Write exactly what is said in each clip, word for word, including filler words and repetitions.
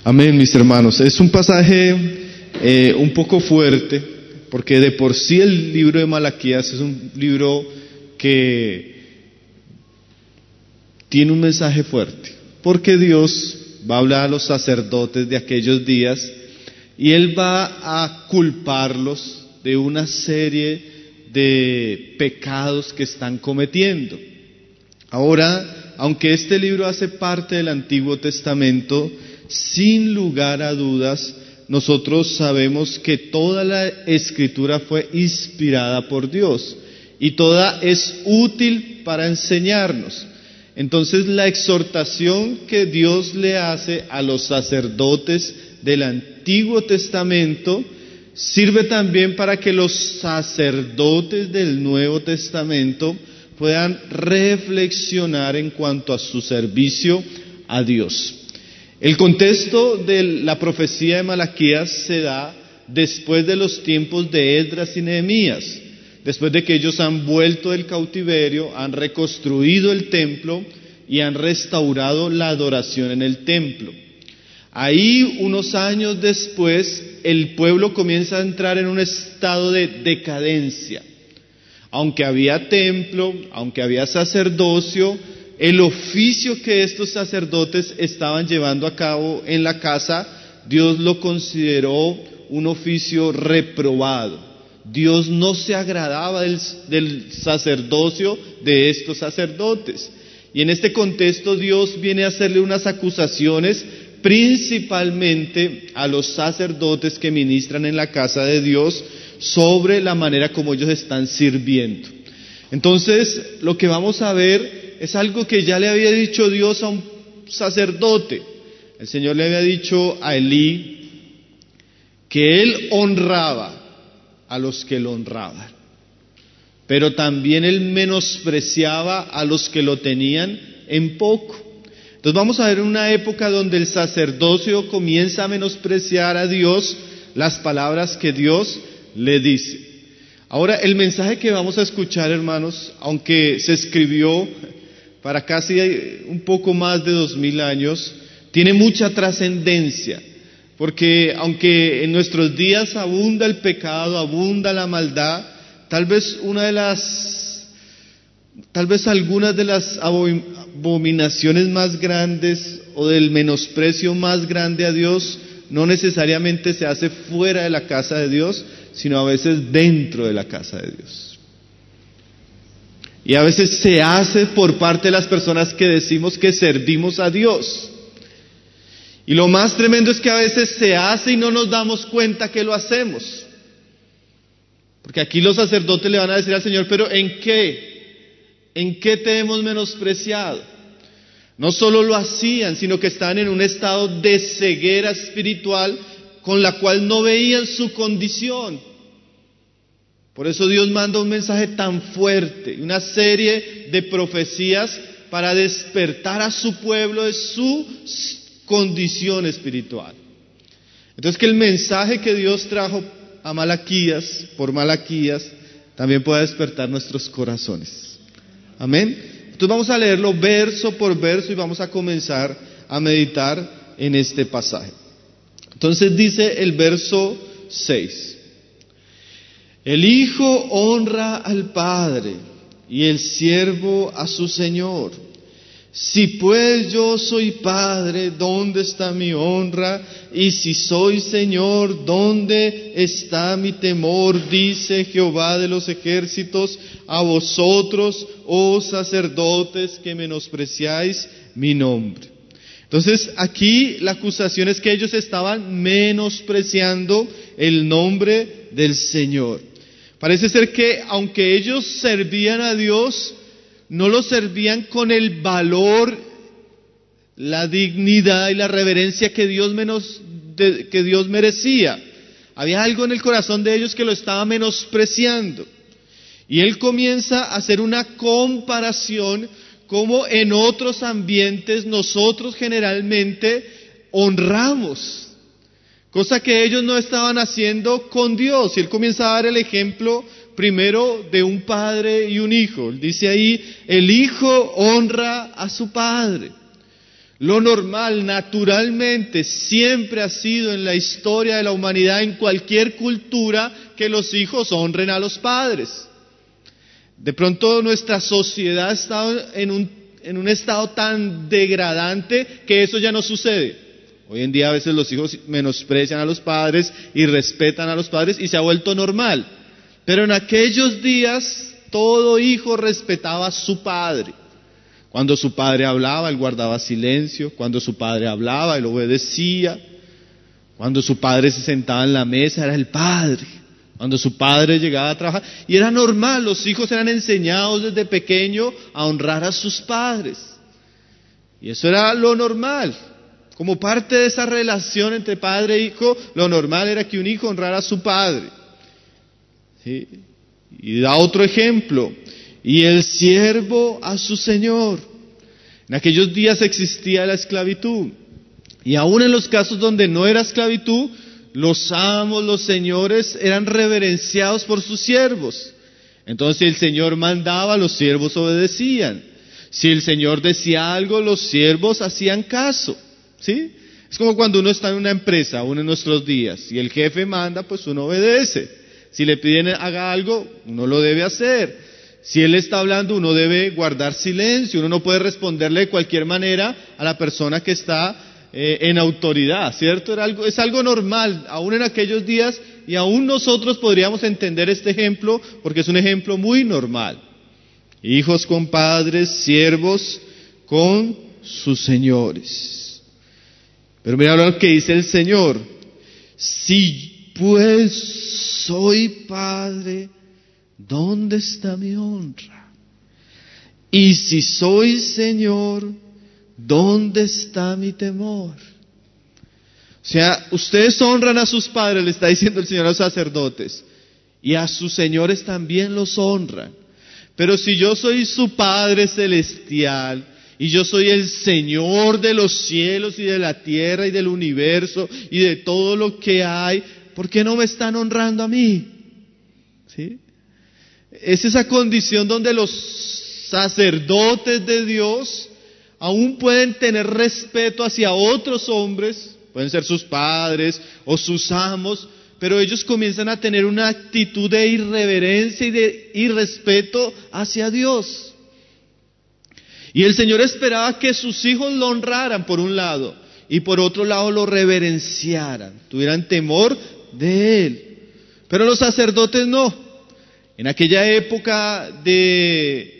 Amén, mis hermanos. Es un pasaje eh, un poco fuerte, porque de por sí el libro de Malaquías es un libro que tiene un mensaje fuerte, porque Dios va a hablar a los sacerdotes de aquellos días y Él va a culparlos de una serie de pecados que están cometiendo. Ahora, aunque este libro hace parte del Antiguo Testamento, sin lugar a dudas, nosotros sabemos que toda la Escritura fue inspirada por Dios y toda es útil para enseñarnos. Entonces, la exhortación que Dios le hace a los sacerdotes del Antiguo Testamento sirve también para que los sacerdotes del Nuevo Testamento puedan reflexionar en cuanto a su servicio a Dios. El contexto de la profecía de Malaquías se da después de los tiempos de Esdras y Nehemías, después de que ellos han vuelto del cautiverio, han reconstruido el templo y han restaurado la adoración en el templo. Ahí, unos años después, el pueblo comienza a entrar en un estado de decadencia. Aunque había templo, aunque había sacerdocio, el oficio que estos sacerdotes estaban llevando a cabo en la casa, Dios lo consideró un oficio reprobado. Dios no se agradaba del, del sacerdocio de estos sacerdotes. Y en este contexto Dios viene a hacerle unas acusaciones principalmente a los sacerdotes que ministran en la casa de Dios sobre la manera como ellos están sirviendo. Entonces, lo que vamos a ver es algo que ya le había dicho Dios a un sacerdote. El Señor le había dicho a Elí que Él honraba a los que lo honraban, pero también Él menospreciaba a los que lo tenían en poco. Entonces vamos a ver una época donde el sacerdocio comienza a menospreciar a Dios, las palabras que Dios le dice. Ahora, el mensaje que vamos a escuchar, hermanos, aunque se escribió para casi un poco más de dos mil años, tiene mucha trascendencia, porque aunque en nuestros días abunda el pecado, abunda la maldad, tal vez una de las, tal vez algunas de las abominaciones más grandes o del menosprecio más grande a Dios no necesariamente se hace fuera de la casa de Dios, sino a veces dentro de la casa de Dios. Y a veces se hace por parte de las personas que decimos que servimos a Dios. Y lo más tremendo es que a veces se hace y no nos damos cuenta que lo hacemos. Porque aquí los sacerdotes le van a decir al Señor, pero ¿en qué? ¿En qué te hemos menospreciado? No solo lo hacían, sino que estaban en un estado de ceguera espiritual con la cual no veían su condición. Por eso Dios manda un mensaje tan fuerte, una serie de profecías para despertar a su pueblo de su condición espiritual. Entonces, que el mensaje que Dios trajo a Malaquías, por Malaquías, también pueda despertar nuestros corazones. Amén. Entonces vamos a leerlo verso por verso y vamos a comenzar a meditar en este pasaje. Entonces dice el verso seis: el hijo honra al padre y el siervo a su señor. Si pues yo soy padre, ¿dónde está mi honra? Y si soy señor, ¿dónde está mi temor? Dice Jehová de los ejércitos a vosotros, oh sacerdotes, que menospreciáis mi nombre. Entonces aquí la acusación es que ellos estaban menospreciando el nombre del Señor. Parece ser que aunque ellos servían a Dios, no lo servían con el valor, la dignidad y la reverencia que Dios, menos, de, que Dios merecía. Había algo en el corazón de ellos que lo estaba menospreciando. Y él comienza a hacer una comparación como en otros ambientes nosotros generalmente honramos, cosa que ellos no estaban haciendo con Dios. Y él comienza a dar el ejemplo primero de un padre y un hijo. Él dice ahí, el hijo honra a su padre. Lo normal, naturalmente, siempre ha sido en la historia de la humanidad, en cualquier cultura, que los hijos honren a los padres. De pronto nuestra sociedad está en un, en un estado tan degradante que eso ya no sucede. Hoy en día a veces los hijos menosprecian a los padres y respetan a los padres y se ha vuelto normal. Pero en aquellos días todo hijo respetaba a su padre. Cuando su padre hablaba, él guardaba silencio. Cuando su padre hablaba, él obedecía. Cuando su padre se sentaba en la mesa, era el padre. Cuando su padre llegaba a trabajar, y era normal, los hijos eran enseñados desde pequeño a honrar a sus padres. Y eso era lo normal. Como parte de esa relación entre padre e hijo, lo normal era que un hijo honrara a su padre. ¿Sí? Y da otro ejemplo. Y el siervo a su señor. En aquellos días existía la esclavitud. Y aún en los casos donde no era esclavitud, los amos, los señores eran reverenciados por sus siervos. Entonces si el Señor mandaba, los siervos obedecían. Si el Señor decía algo, los siervos hacían caso. ¿Sí? Es como cuando uno está en una empresa, aún en nuestros días. Si el jefe manda, pues uno obedece. Si le piden haga algo, uno lo debe hacer. Si él está hablando, uno debe guardar silencio. Uno no puede responderle de cualquier manera a la persona que está Eh, en autoridad, ¿cierto? Era algo, es algo normal, aún en aquellos días, y aún nosotros podríamos entender este ejemplo, porque es un ejemplo muy normal. Hijos con padres, siervos con sus señores. Pero mira lo que dice el Señor: si pues soy padre, ¿dónde está mi honra? Y si soy Señor, ¿dónde está mi temor? O sea, ustedes honran a sus padres, le está diciendo el Señor a los sacerdotes, y a sus señores también los honran. Pero si yo soy su Padre celestial, y yo soy el Señor de los cielos y de la tierra y del universo y de todo lo que hay, ¿por qué no me están honrando a mí? ¿Sí? Es esa condición donde los sacerdotes de Dios aún pueden tener respeto hacia otros hombres, pueden ser sus padres o sus amos, pero ellos comienzan a tener una actitud de irreverencia y de irrespeto hacia Dios. Y el Señor esperaba que sus hijos lo honraran por un lado, y por otro lado lo reverenciaran, tuvieran temor de Él. Pero los sacerdotes no. En aquella época de...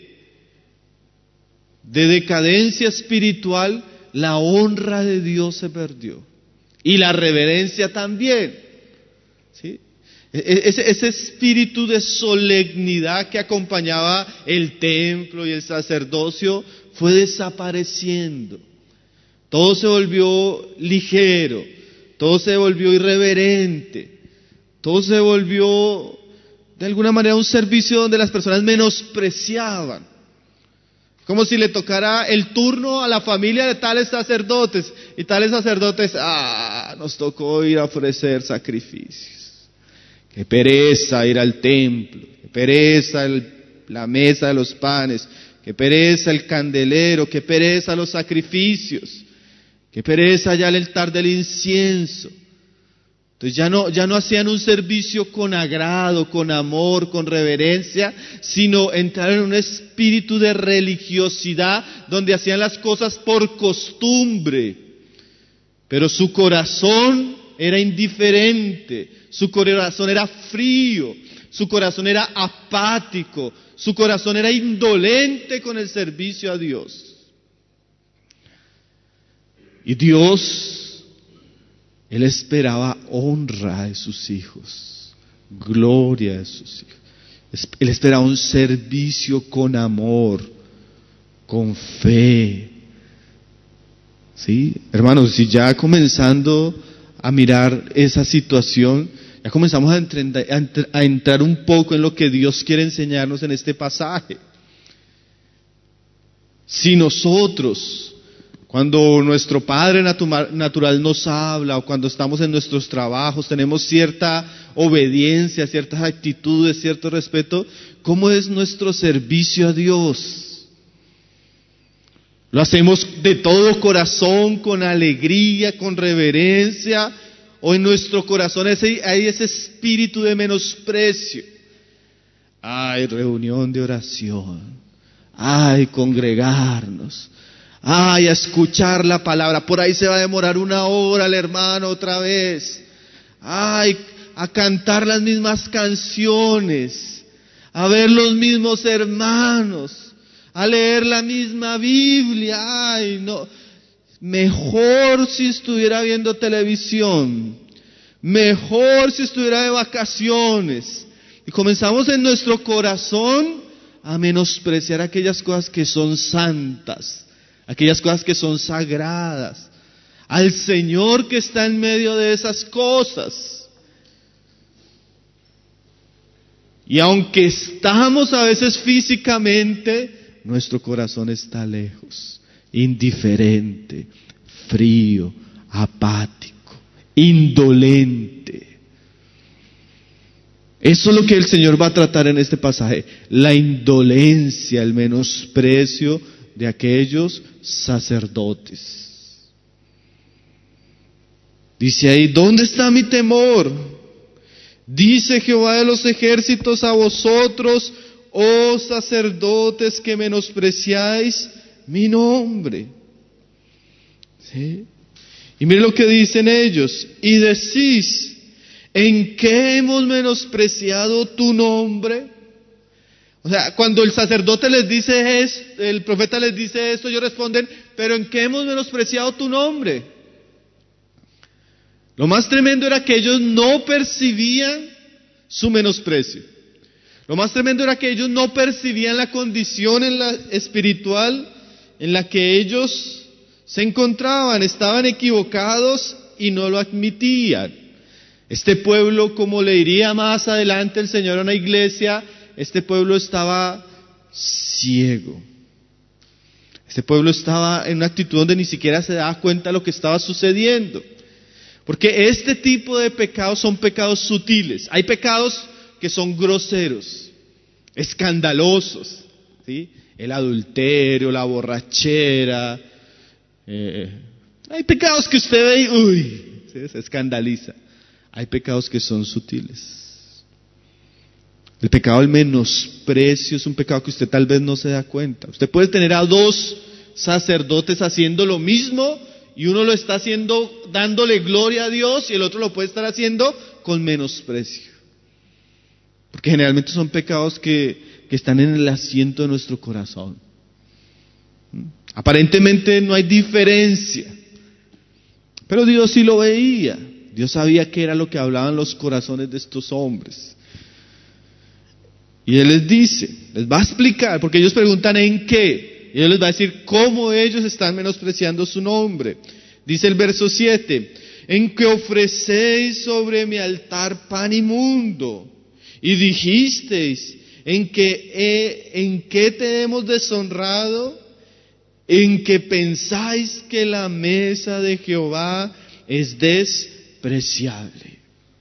de decadencia espiritual, la honra de Dios se perdió. Y la reverencia también. ¿Sí? Ese, ese espíritu de solemnidad que acompañaba el templo y el sacerdocio fue desapareciendo. Todo se volvió ligero, todo se volvió irreverente, todo se volvió de alguna manera un servicio donde las personas menospreciaban. Como si le tocara el turno a la familia de tales sacerdotes. Y tales sacerdotes, ah, nos tocó ir a ofrecer sacrificios. Qué pereza ir al templo. Qué pereza el, la mesa de los panes. Qué pereza el candelero. Qué pereza los sacrificios. Qué pereza ya el altar del incienso. Entonces ya no, ya no hacían un servicio con agrado, con amor, con reverencia, sino entraron en un espíritu de religiosidad donde hacían las cosas por costumbre. Pero su corazón era indiferente, su corazón era frío, su corazón era apático, su corazón era indolente con el servicio a Dios. Y Dios... Él esperaba honra de sus hijos, gloria de sus hijos. Él esperaba un servicio con amor, con fe. ¿Sí? Hermanos, si ya comenzando a mirar esa situación, ya comenzamos a entrar, a entrar un poco en lo que Dios quiere enseñarnos en este pasaje. Si nosotros... Cuando nuestro Padre natural nos habla o cuando estamos en nuestros trabajos, tenemos cierta obediencia, ciertas actitudes, cierto respeto, ¿cómo es nuestro servicio a Dios? Lo hacemos de todo corazón, con alegría, con reverencia, o en nuestro corazón hay ese espíritu de menosprecio. Ay, reunión de oración. Ay, congregarnos. Ay, a escuchar la palabra. Por ahí se va a demorar una hora el hermano otra vez. Ay, a cantar las mismas canciones. A ver los mismos hermanos. A leer la misma Biblia. Ay, no. Mejor si estuviera viendo televisión. Mejor si estuviera de vacaciones. Y comenzamos en nuestro corazón a menospreciar aquellas cosas que son santas, aquellas cosas que son sagradas, al Señor que está en medio de esas cosas. Y aunque estamos a veces físicamente, nuestro corazón está lejos, indiferente, frío, apático, indolente. Eso es lo que el Señor va a tratar en este pasaje, la indolencia, el menosprecio de aquellos sacerdotes. Dice ahí, ¿dónde está mi temor? Dice Jehová de los ejércitos a vosotros, oh sacerdotes que menospreciáis mi nombre. ¿Sí? Y mire lo que dicen ellos, y decís, ¿en qué hemos menospreciado tu nombre? O sea, cuando el sacerdote les dice esto, el profeta les dice esto, ellos responden, ¿pero en qué hemos menospreciado tu nombre? Lo más tremendo era que ellos no percibían su menosprecio. Lo más tremendo era que ellos no percibían la condición en la espiritual en la que ellos se encontraban, estaban equivocados y no lo admitían. Este pueblo, como le diría más adelante el Señor a una iglesia, este pueblo estaba ciego. Este pueblo estaba en una actitud donde ni siquiera se daba cuenta de lo que estaba sucediendo. Porque este tipo de pecados son pecados sutiles. Hay pecados que son groseros, escandalosos, ¿sí? El adulterio, la borrachera. Eh, hay pecados que usted ve y uy, ¿sí? Se escandaliza. Hay pecados que son sutiles. El pecado del menosprecio es un pecado que usted tal vez no se da cuenta. Usted puede tener a dos sacerdotes haciendo lo mismo y uno lo está haciendo dándole gloria a Dios y el otro lo puede estar haciendo con menosprecio. Porque generalmente son pecados que, que están en el asiento de nuestro corazón. Aparentemente no hay diferencia, pero Dios sí lo veía. Dios sabía qué era lo que hablaban los corazones de estos hombres. Y Él les dice, les va a explicar, porque ellos preguntan en qué. Y Él les va a decir cómo ellos están menospreciando su nombre. Dice el verso siete, en que ofrecéis sobre mi altar pan inmundo. Y dijisteis, en que, he, en qué te hemos deshonrado, en que pensáis que la mesa de Jehová es despreciable.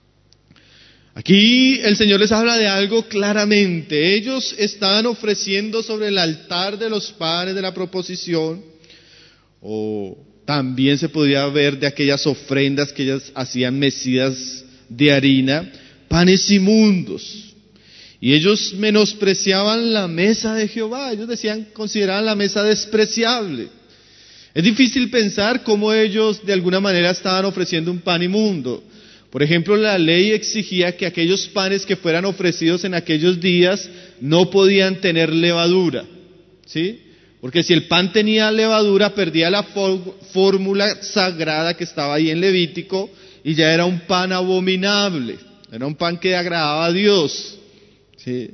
Aquí el Señor les habla de algo claramente. Ellos estaban ofreciendo sobre el altar de los panes de la proposición, o también se podría ver de aquellas ofrendas que ellas hacían mecidas de harina, panes inmundos. Y ellos menospreciaban la mesa de Jehová. Ellos decían, consideraban la mesa despreciable. Es difícil pensar cómo ellos de alguna manera estaban ofreciendo un pan inmundo. Por ejemplo, la ley exigía que aquellos panes que fueran ofrecidos en aquellos días no podían tener levadura, ¿sí? Porque si el pan tenía levadura, perdía la fórmula sagrada que estaba ahí en Levítico y ya era un pan abominable, era un pan que agradaba a Dios, ¿sí?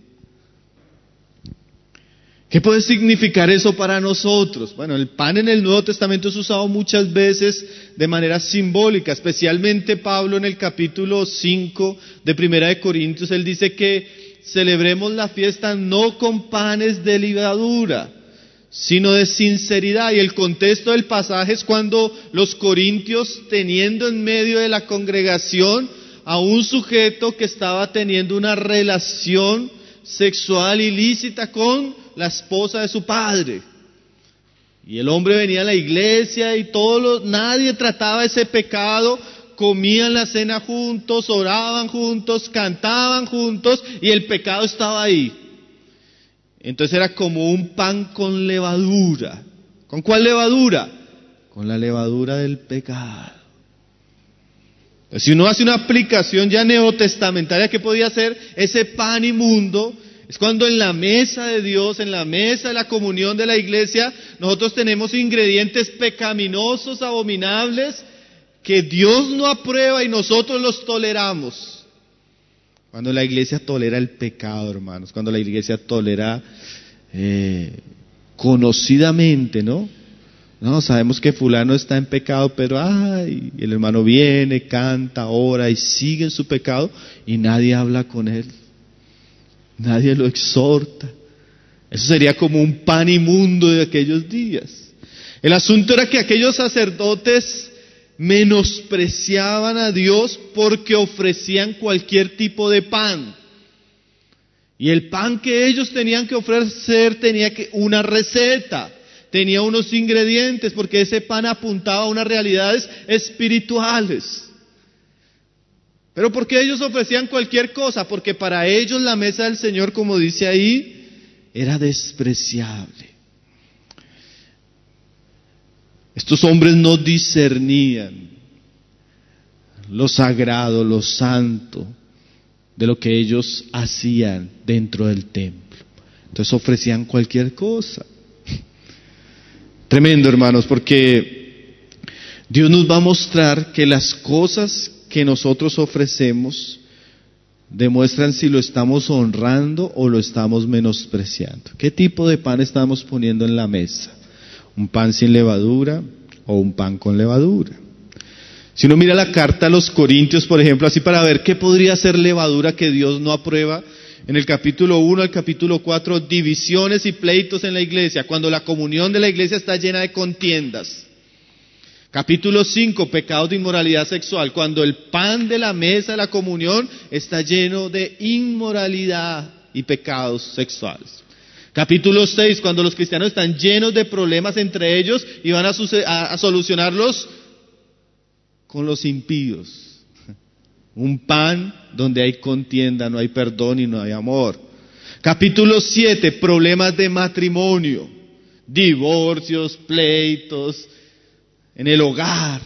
¿Qué puede significar eso para nosotros? Bueno, el pan en el Nuevo Testamento es usado muchas veces de manera simbólica, especialmente Pablo en el capítulo cinco de Primera de Corintios, él dice que celebremos la fiesta no con panes de levadura, sino de sinceridad. Y el contexto del pasaje es cuando los corintios, teniendo en medio de la congregación a un sujeto que estaba teniendo una relación sexual ilícita con la esposa de su padre. Y el hombre venía a la iglesia y todos los, nadie trataba ese pecado, comían la cena juntos, oraban juntos, cantaban juntos y el pecado estaba ahí. Entonces era como un pan con levadura. ¿Con cuál levadura? Con la levadura del pecado. Entonces, si uno hace una aplicación ya neotestamentaria, ¿qué podía ser? Ese pan inmundo es cuando en la mesa de Dios, en la mesa de la comunión de la iglesia, nosotros tenemos ingredientes pecaminosos, abominables, que Dios no aprueba y nosotros los toleramos. Cuando la iglesia tolera el pecado, hermanos, cuando la iglesia tolera eh, conocidamente, ¿no? No, sabemos que fulano está en pecado, pero ay, el hermano viene, canta, ora y sigue en su pecado y nadie habla con él. Nadie lo exhorta. Eso sería como un pan inmundo de aquellos días. El asunto era que aquellos sacerdotes menospreciaban a Dios porque ofrecían cualquier tipo de pan. Y el pan que ellos tenían que ofrecer tenía que una receta, tenía unos ingredientes, porque ese pan apuntaba a unas realidades espirituales. Pero ¿por qué ellos ofrecían cualquier cosa? Porque para ellos la mesa del Señor, como dice ahí, era despreciable. Estos hombres no discernían lo sagrado, lo santo, de lo que ellos hacían dentro del templo. Entonces ofrecían cualquier cosa. Tremendo, hermanos, porque Dios nos va a mostrar que las cosas que nosotros ofrecemos demuestran si lo estamos honrando o lo estamos menospreciando. ¿Qué tipo de pan estamos poniendo en la mesa? ¿Un pan sin levadura o un pan con levadura? Si uno mira la carta a los Corintios, por ejemplo, así para ver qué podría ser levadura que Dios no aprueba, en el capítulo uno al capítulo cuatro, divisiones y pleitos en la iglesia, cuando la comunión de la iglesia está llena de contiendas. Capítulo cinco, pecados de inmoralidad sexual, cuando el pan de la mesa de la comunión está lleno de inmoralidad y pecados sexuales. Capítulo seis, cuando los cristianos están llenos de problemas entre ellos y van a, a, a solucionarlos con los impíos. Un pan donde hay contienda, no hay perdón y no hay amor. Capítulo siete, problemas de matrimonio, divorcios, pleitos en el hogar.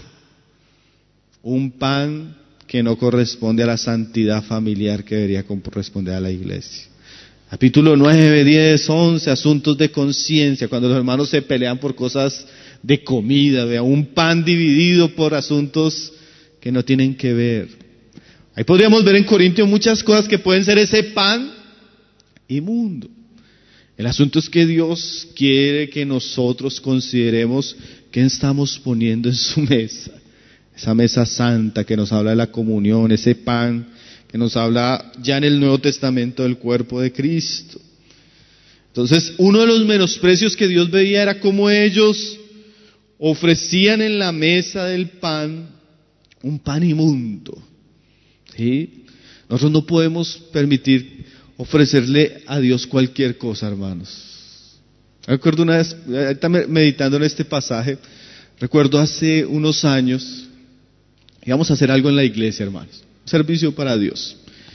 Un pan que no corresponde a la santidad familiar que debería corresponder a la iglesia. Capítulo nueve, diez, once, asuntos de conciencia, cuando los hermanos se pelean por cosas de comida, vea, un pan dividido por asuntos que no tienen que ver. Ahí podríamos ver en Corintios muchas cosas que pueden ser ese pan inmundo. El asunto es que Dios quiere que nosotros consideremos qué estamos poniendo en su mesa. Esa mesa santa que nos habla de la comunión, ese pan que nos habla ya en el Nuevo Testamento del cuerpo de Cristo. Entonces, uno de los menosprecios que Dios veía era cómo ellos ofrecían en la mesa del pan un pan inmundo. ¿Sí? Nosotros no podemos permitir ofrecerle a Dios cualquier cosa, hermanos. Recuerdo una vez, ahorita meditando en este pasaje, recuerdo hace unos años, íbamos a hacer algo en la iglesia, hermanos, un servicio para Dios.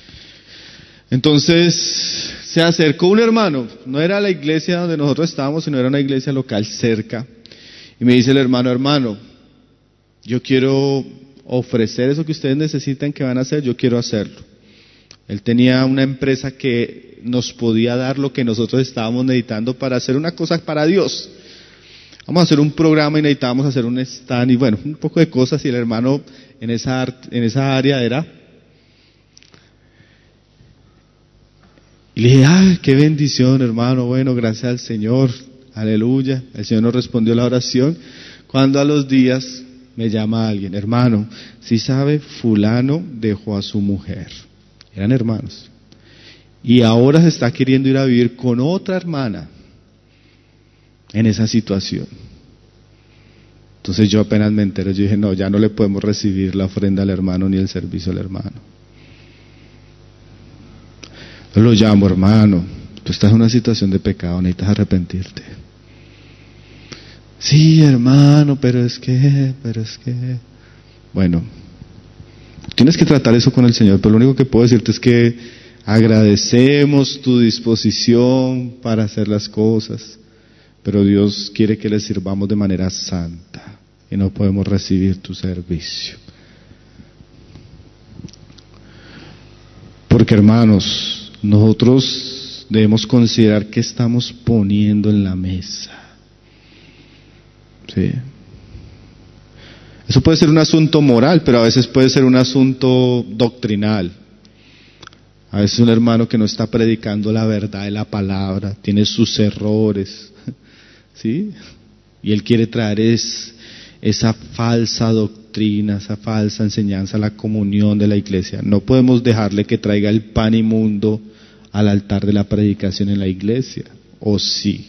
Entonces se acercó un hermano, no era la iglesia donde nosotros estábamos, sino era una iglesia local cerca, y me dice el hermano, hermano, yo quiero ofrecer eso que ustedes necesitan que van a hacer, yo quiero hacerlo. Él tenía una empresa que nos podía dar lo que nosotros estábamos necesitando para hacer una cosa para Dios. Vamos a hacer un programa y necesitábamos hacer un stand y bueno, un poco de cosas, y el hermano en esa, en esa área era. Y le dije, ¡ay, qué bendición, hermano! Bueno, gracias al Señor, aleluya. El Señor nos respondió la oración. Cuando a los días me llama alguien, hermano, si sabe, fulano dejó a su mujer. Eran hermanos. Y ahora se está queriendo ir a vivir con otra hermana en esa situación. Entonces yo apenas me entero, yo dije, no, ya no le podemos recibir la ofrenda al hermano ni el servicio al hermano. Yo lo llamo, hermano, tú estás en una situación de pecado, necesitas arrepentirte. Sí, hermano, pero es que, pero es que... Bueno, tienes que tratar eso con el Señor, pero lo único que puedo decirte es que agradecemos tu disposición para hacer las cosas, pero Dios quiere que le sirvamos de manera santa y no podemos recibir tu servicio. Porque, hermanos, nosotros debemos considerar qué estamos poniendo en la mesa. ¿Sí? Eso puede ser un asunto moral, pero a veces puede ser un asunto doctrinal. A veces un hermano que no está predicando la verdad de la palabra, tiene sus errores, ¿sí? Y él quiere traer es, esa falsa doctrina, esa falsa enseñanza a la comunión de la iglesia. No podemos dejarle que traiga el pan inmundo al altar de la predicación en la iglesia, ¿o sí?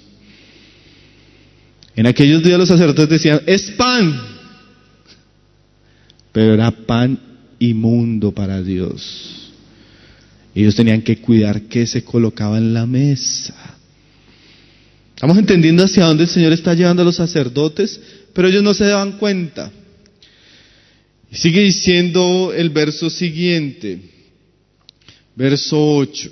En aquellos días los sacerdotes decían, es pan, pero era pan inmundo para Dios. Ellos tenían que cuidar qué se colocaba en la mesa. Estamos entendiendo hacia dónde el Señor está llevando a los sacerdotes, pero ellos no se daban cuenta. Y sigue diciendo el verso siguiente, verso ocho.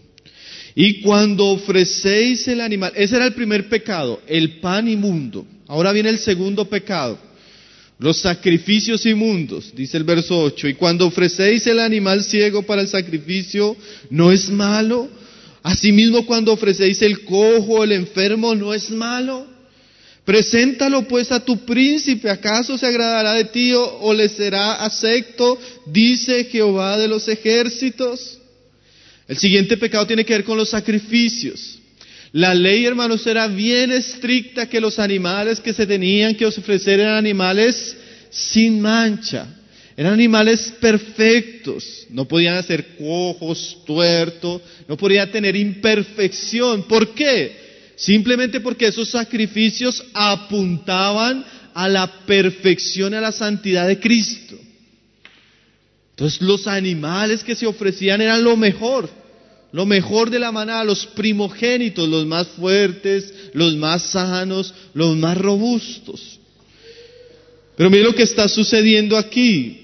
Y cuando ofrecéis el animal, ese era el primer pecado, el pan inmundo. Ahora viene el segundo pecado, los sacrificios inmundos, dice el verso ocho. Y cuando ofrecéis el animal ciego para el sacrificio, ¿no es malo? Asimismo, cuando ofrecéis el cojo, el enfermo, ¿no es malo? Preséntalo pues a tu príncipe, ¿acaso se agradará de ti o, o le será acepto? Dice Jehová de los ejércitos. El siguiente pecado tiene que ver con los sacrificios. La ley, hermanos, era bien estricta, que los animales que se tenían que ofrecer eran animales sin mancha. Eran animales perfectos. No podían ser cojos, tuertos, no podían tener imperfección. ¿Por qué? Simplemente porque esos sacrificios apuntaban a la perfección, a la santidad de Cristo. Entonces los animales que se ofrecían eran lo mejor, lo mejor de la manada, los primogénitos, los más fuertes, los más sanos, los más robustos. Pero mire lo que está sucediendo aquí.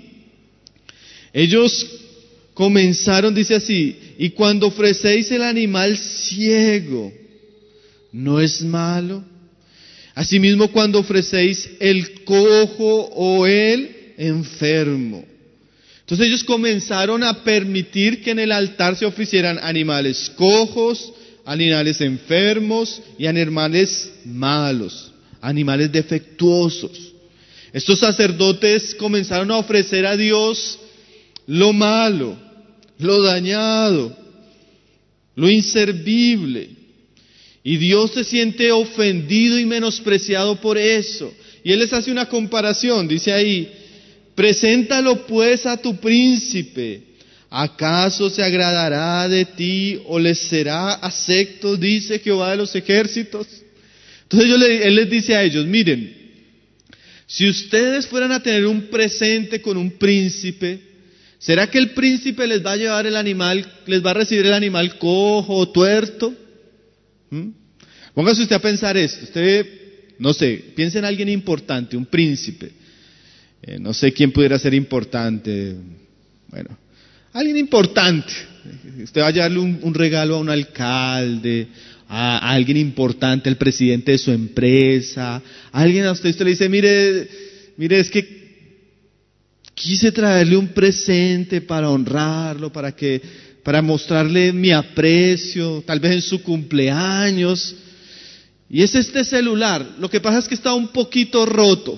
Ellos comenzaron, dice así, y cuando ofrecéis el animal ciego, ¿no es malo? Asimismo, cuando ofrecéis el cojo o el enfermo. Entonces ellos comenzaron a permitir que en el altar se ofrecieran animales cojos, animales enfermos y animales malos, animales defectuosos. Estos sacerdotes comenzaron a ofrecer a Dios lo malo, lo dañado, lo inservible. Y Dios se siente ofendido y menospreciado por eso. Y Él les hace una comparación, dice ahí, preséntalo pues a tu príncipe, ¿acaso se agradará de ti o les será acepto? Dice Jehová de los ejércitos. Entonces yo le, Él les dice a ellos, miren, si ustedes fueran a tener un presente con un príncipe, ¿será que el príncipe les va a llevar el animal, les va a recibir el animal cojo o tuerto? ¿Mm? Póngase usted a pensar esto, usted, no sé, piensa en alguien importante, un príncipe. Eh, no sé quién pudiera ser importante, bueno, alguien importante. Usted va a llevarle un, un regalo a un alcalde, a, a alguien importante, al presidente de su empresa, a alguien a usted, usted le dice, mire, mire, es que quise traerle un presente para honrarlo, para que, para mostrarle mi aprecio, tal vez en su cumpleaños, y es este celular. Lo que pasa es que está un poquito roto.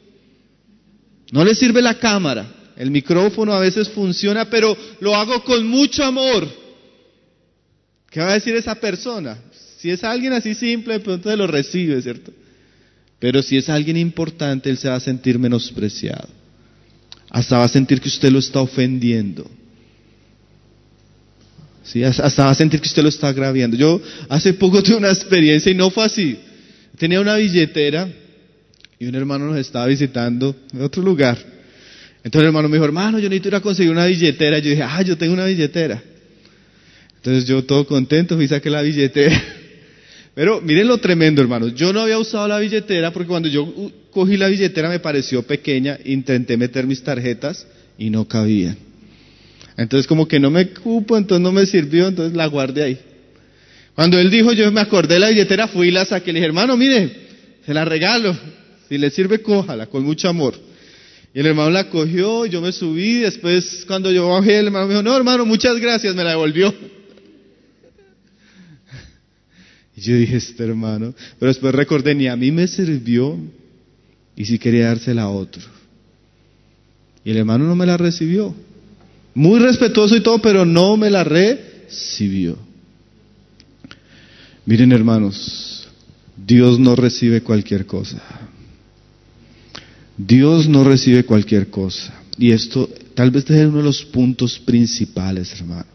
No le sirve la cámara, el micrófono a veces funciona, pero lo hago con mucho amor. ¿Qué va a decir esa persona? Si es alguien así simple, de pronto se lo recibe, ¿cierto? Pero si es alguien importante, él se va a sentir menospreciado. Hasta va a sentir que usted lo está ofendiendo. Sí, hasta va a sentir que usted lo está agraviando. Yo hace poco tuve una experiencia y no fue así. Tenía una billetera y un hermano nos estaba visitando en otro lugar. Entonces el hermano me dijo, hermano, yo necesito ir a conseguir una billetera. Yo dije, ah, yo tengo una billetera. Entonces yo todo contento fui y saqué la billetera. Pero miren lo tremendo, hermanos. Yo no había usado la billetera porque cuando yo cogí la billetera me pareció pequeña. Intenté meter mis tarjetas y no cabían. Entonces como que no me cupo, entonces no me sirvió, entonces la guardé ahí. Cuando él dijo, yo me acordé de la billetera, fui y la saqué. Le dije, hermano, mire, se la regalo. Si le sirve, cójala, con mucho amor. Y el hermano la cogió, yo me subí. Después, cuando yo bajé, el hermano me dijo, no, hermano, muchas gracias, me la devolvió. Y yo dije, este hermano, pero después recordé, ni a mí me sirvió, y si quería dársela a otro. Y el hermano no me la recibió. Muy respetuoso y todo, pero no me la recibió. Miren, hermanos, Dios no recibe cualquier cosa. Dios no recibe cualquier cosa. Y esto tal vez es uno de los puntos principales, hermano.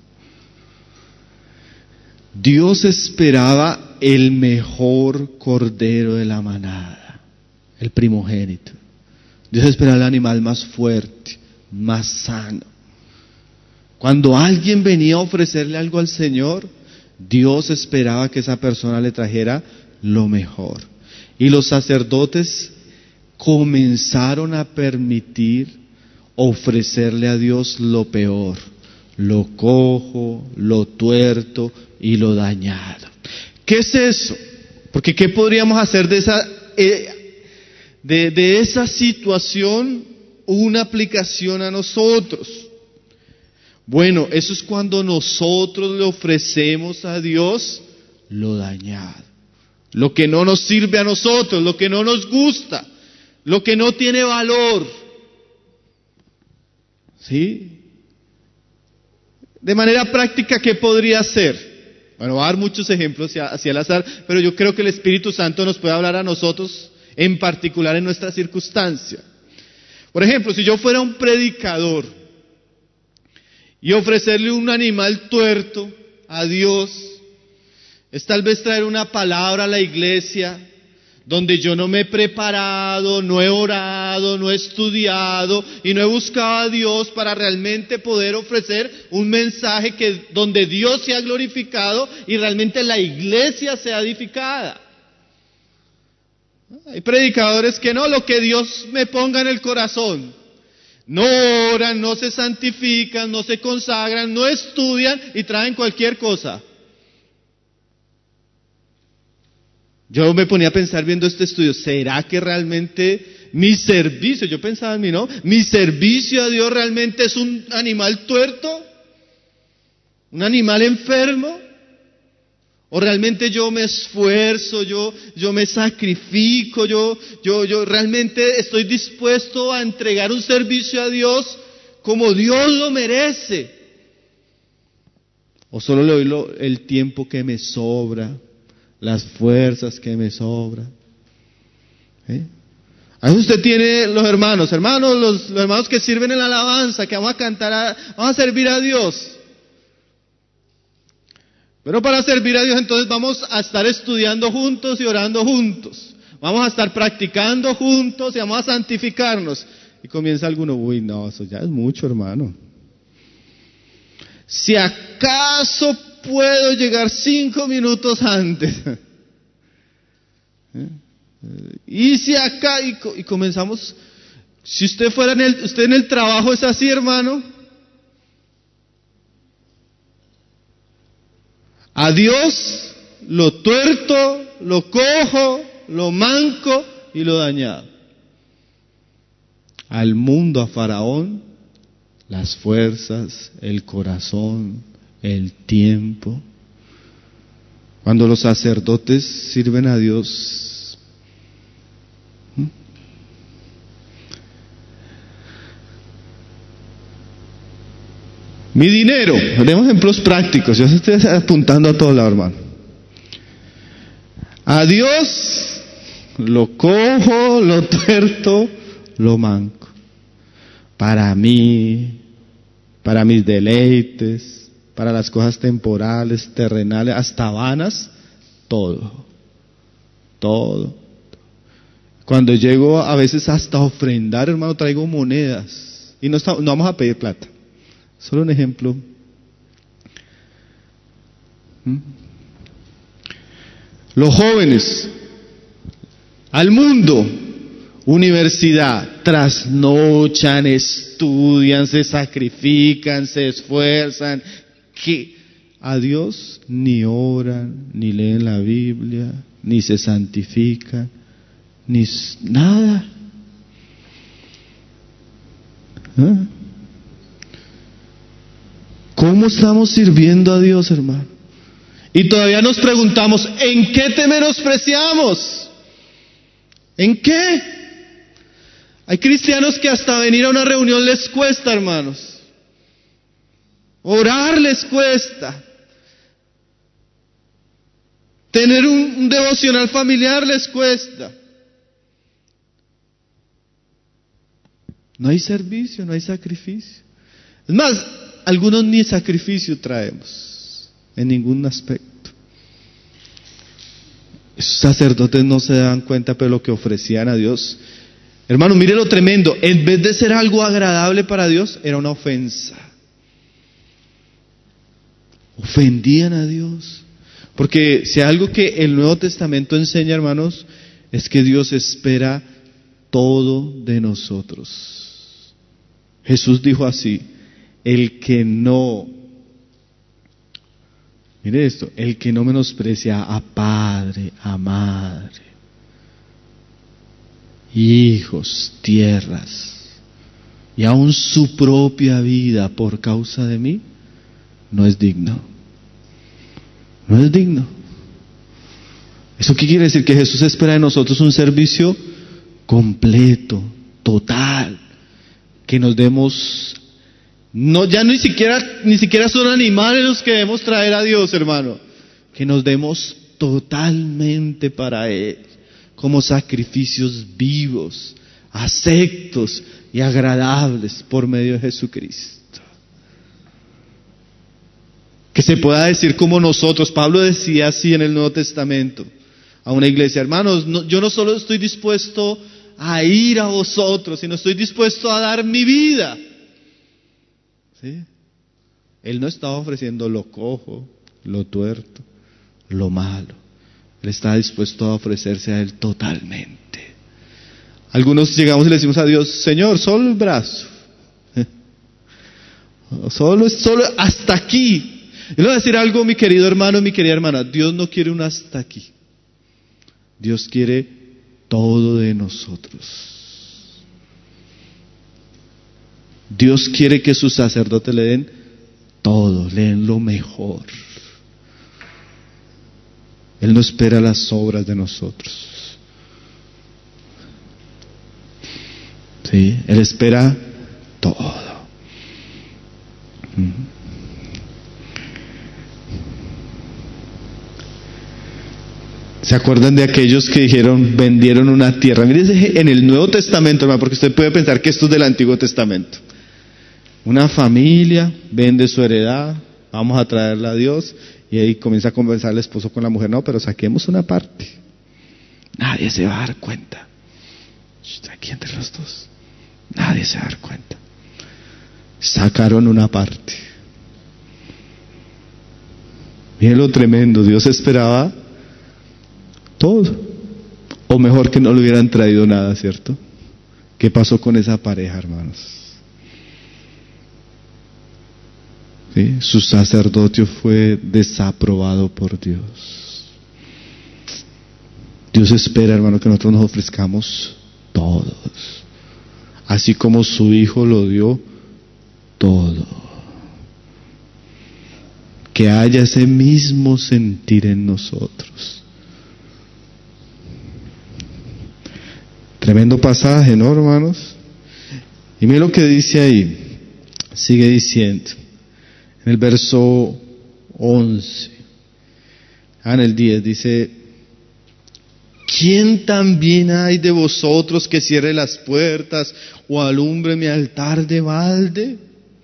Dios esperaba el mejor cordero de la manada, el primogénito. Dios esperaba el animal más fuerte, más sano. Cuando alguien venía a ofrecerle algo al Señor, Dios esperaba que esa persona le trajera lo mejor. Y los sacerdotes comenzaron a permitir ofrecerle a Dios lo peor, lo cojo, lo tuerto y lo dañado. ¿Qué es eso? Porque ¿qué podríamos hacer de esa, eh, de, de esa situación una aplicación a nosotros? Bueno, eso es cuando nosotros le ofrecemos a Dios lo dañado, lo que no nos sirve a nosotros, lo que no nos gusta, lo que no tiene valor. ¿Sí? De manera práctica, ¿qué podría ser? Bueno, voy a dar muchos ejemplos hacia, hacia el azar, pero yo creo que el Espíritu Santo nos puede hablar a nosotros, en particular en nuestra circunstancia. Por ejemplo, si yo fuera un predicador y ofrecerle un animal tuerto a Dios, es tal vez traer una palabra a la iglesia donde yo no me he preparado, no he orado, no he estudiado y no he buscado a Dios para realmente poder ofrecer un mensaje que donde Dios sea glorificado y realmente la iglesia sea edificada. Hay predicadores que no, lo que Dios me ponga en el corazón. No oran, no se santifican, no se consagran, no estudian y traen cualquier cosa. Yo me ponía a pensar viendo este estudio, ¿será que realmente mi servicio, yo pensaba en mí, ¿no? Mi servicio a Dios realmente es un animal tuerto, un animal enfermo, o realmente yo me esfuerzo, yo, yo me sacrifico, yo, yo, yo realmente estoy dispuesto a entregar un servicio a Dios como Dios lo merece, o solo le doy lo, el tiempo que me sobra, las fuerzas que me sobran. ¿Eh? Ahí usted tiene los hermanos, hermanos, los, los hermanos que sirven en la alabanza, que vamos a cantar, a, vamos a servir a Dios. Pero para servir a Dios entonces vamos a estar estudiando juntos y orando juntos. Vamos a estar practicando juntos y vamos a santificarnos. Y comienza alguno, uy, no, eso ya es mucho, hermano. Si acaso puedo llegar cinco minutos antes. ¿Eh? Y si acá, y, y comenzamos, si usted fuera en el, usted en el trabajo es así, hermano. A Dios lo tuerto, lo cojo, lo manco y lo dañado. Al mundo, a Faraón, las fuerzas, el corazón, el tiempo. Cuando los sacerdotes sirven a Dios, ¿hmm? Mi dinero, tenemos ejemplos prácticos, yo estoy apuntando a todo lado, hermano. A Dios lo cojo, lo tuerto, lo manco. Para mí, para mis deleites, para las cosas temporales, terrenales, hasta vanas, todo, todo. Cuando llego a veces hasta a ofrendar, hermano, traigo monedas y no, está, no vamos a pedir plata. Solo un ejemplo. ¿Mm? Los jóvenes, al mundo, universidad, trasnochan, estudian, se sacrifican, se esfuerzan, que a Dios ni oran, ni leen la Biblia, ni se santifican, ni nada. ¿Ah? ¿Cómo estamos sirviendo a Dios, hermano? Y todavía nos preguntamos, ¿en qué te menospreciamos? ¿En qué? Hay cristianos que hasta venir a una reunión les cuesta, hermanos. Orar les cuesta. Tener un, un devocional familiar les cuesta. No hay servicio, no hay sacrificio. Es más, algunos ni sacrificio traemos en ningún aspecto. Esos sacerdotes no se daban cuenta, pero lo que ofrecían a Dios, hermano, mire lo tremendo, en vez de ser algo agradable para Dios, era una ofensa. Ofendían a Dios. Porque si hay algo que el Nuevo Testamento enseña, hermanos, es que Dios espera todo de nosotros. Jesús dijo así: el que no, mire esto, el que no menosprecia a padre, a madre, hijos, tierras, y aun su propia vida por causa de mí, no es digno. No es digno. ¿Eso qué quiere decir? Que Jesús espera de nosotros un servicio completo, total, que nos demos. No, ya ni siquiera, ni siquiera son animales los que debemos traer a Dios, hermano. Que nos demos totalmente para Él, como sacrificios vivos, aceptos y agradables por medio de Jesucristo. Que se pueda decir como nosotros. Pablo decía así en el Nuevo Testamento a una iglesia: hermanos, no, yo no solo estoy dispuesto a ir a vosotros, sino estoy dispuesto a dar mi vida. ¿Sí? Él no estaba ofreciendo lo cojo, lo tuerto, lo malo. Él estaba dispuesto a ofrecerse a Él totalmente. Algunos llegamos y le decimos a Dios: Señor, solo el brazo. Solo, solo hasta aquí. Y le voy a decir algo, mi querido hermano, mi querida hermana. Dios no quiere un hasta aquí. Dios quiere todo de nosotros. Dios quiere que sus sacerdotes le den todo, le den lo mejor. Él no espera las obras de nosotros. Sí, Él espera todo. ¿Mm? ¿Se acuerdan de aquellos que dijeron, vendieron una tierra? Miren, en el Nuevo Testamento, hermano, porque usted puede pensar que esto es del Antiguo Testamento. Una familia vende su heredad, vamos a traerla a Dios, y ahí comienza a conversar el esposo con la mujer: no, pero saquemos una parte. Nadie se va a dar cuenta. Aquí entre los dos, nadie se va a dar cuenta. Sacaron una parte. Miren lo tremendo, Dios esperaba todo, o mejor que no le hubieran traído nada, ¿cierto? ¿Qué pasó con esa pareja, hermanos? ¿Sí? Su sacerdocio fue desaprobado por Dios. Dios espera, hermano, que nosotros nos ofrezcamos todos, así como su Hijo lo dio todo. Que haya ese mismo sentir en nosotros. Tremendo pasaje, ¿no, hermanos? Y mira lo que dice ahí. Sigue diciendo en el verso once, ah, en el diez, dice: ¿quién también hay de vosotros que cierre las puertas o alumbre mi altar de balde?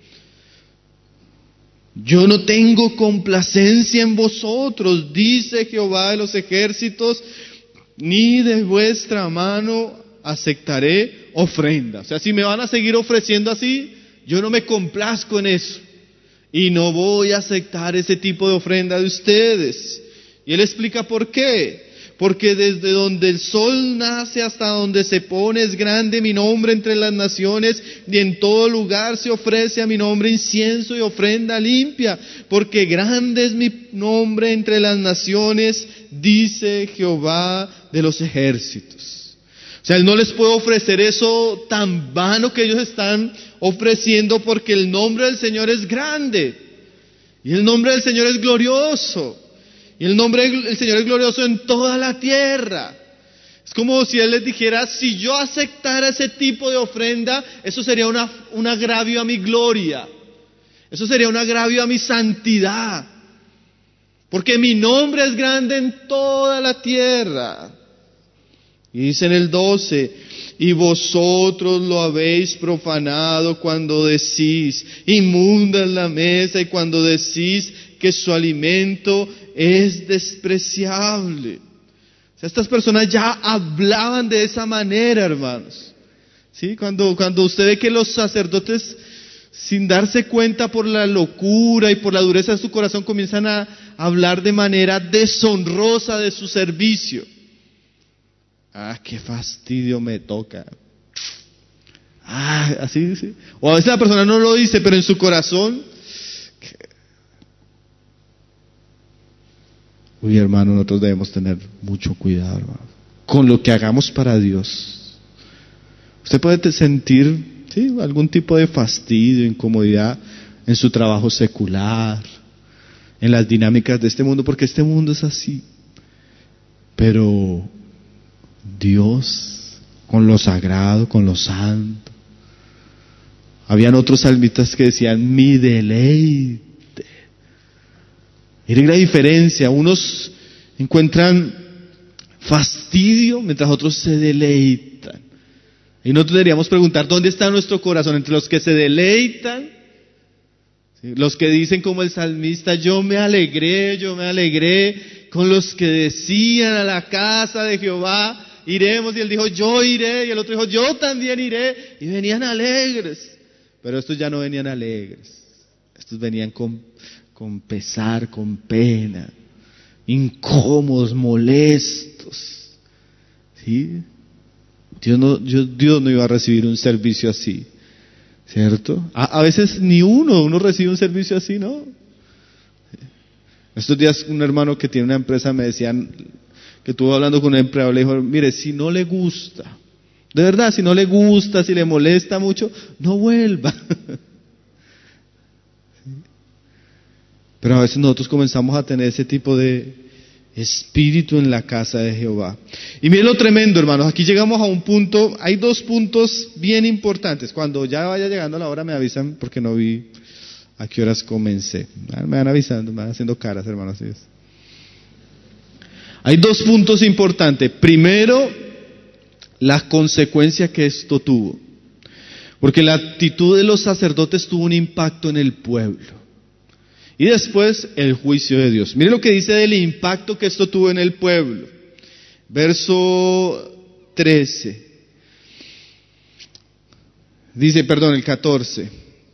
Yo no tengo complacencia en vosotros, dice Jehová de los ejércitos, ni de vuestra mano aceptaré ofrenda. O sea, si me van a seguir ofreciendo así, yo no me complazco en eso. Y no voy a aceptar ese tipo de ofrenda de ustedes. Y él explica por qué. Porque desde donde el sol nace hasta donde se pone es grande mi nombre entre las naciones, y en todo lugar se ofrece a mi nombre incienso y ofrenda limpia, porque grande es mi nombre entre las naciones, dice Jehová de los ejércitos. O sea, él no les puede ofrecer eso tan vano que ellos están ofreciendo, porque el nombre del Señor es grande, y el nombre del Señor es glorioso. Y el nombre del Señor es glorioso en toda la tierra. Es como si Él les dijera, si yo aceptara ese tipo de ofrenda, eso sería una, un agravio a mi gloria. Eso sería un agravio a mi santidad. Porque mi nombre es grande en toda la tierra. Y dice en el doce, y vosotros lo habéis profanado cuando decís, inmunda es la mesa, y cuando decís que su alimento es despreciable. O sea, estas personas ya hablaban de esa manera, hermanos. ¿Sí? Cuando, cuando usted ve que los sacerdotes, sin darse cuenta por la locura y por la dureza de su corazón, comienzan a hablar de manera deshonrosa de su servicio. Ah, qué fastidio me toca. Ah, así, sí. O a veces la persona no lo dice, pero en su corazón, uy, hermano, nosotros debemos tener mucho cuidado, hermano, con lo que hagamos para Dios. Usted puede sentir, sí, algún tipo de fastidio, incomodidad en su trabajo secular, en las dinámicas de este mundo, porque este mundo es así. Pero Dios, con lo sagrado, con lo santo. Habían otros salmistas que decían, mi deleite. Miren la diferencia, unos encuentran fastidio mientras otros se deleitan. Y nosotros deberíamos preguntar, ¿dónde está nuestro corazón? Entre los que se deleitan, ¿sí? Los que dicen como el salmista, yo me alegré, yo me alegré, con los que decían a la casa de Jehová, iremos, y él dijo, yo iré, y el otro dijo, yo también iré, y venían alegres. Pero estos ya no venían alegres, estos venían con... con pesar, con pena, incómodos, molestos. ¿Sí? Dios no, Dios no iba a recibir un servicio así, ¿cierto? A, a veces ni uno, uno recibe un servicio así, ¿no? Estos días un hermano que tiene una empresa me decían, que estuvo hablando con un empleado, le dijo, mire, si no le gusta, de verdad, si no le gusta, si le molesta mucho, no vuelva. Pero a veces nosotros comenzamos a tener ese tipo de espíritu en la casa de Jehová. Y miren lo tremendo, hermanos, aquí llegamos a un punto, hay dos puntos bien importantes. Cuando ya vaya llegando la hora me avisan, porque no vi a qué horas comencé. Me van avisando, me van haciendo caras, hermanos. Así es. Hay dos puntos importantes. Primero, la consecuencia que esto tuvo. Porque la actitud de los sacerdotes tuvo un impacto en el pueblo. Y después el juicio de Dios. Mire lo que dice del impacto que esto tuvo en el pueblo. Verso trece. Dice, perdón, el catorce.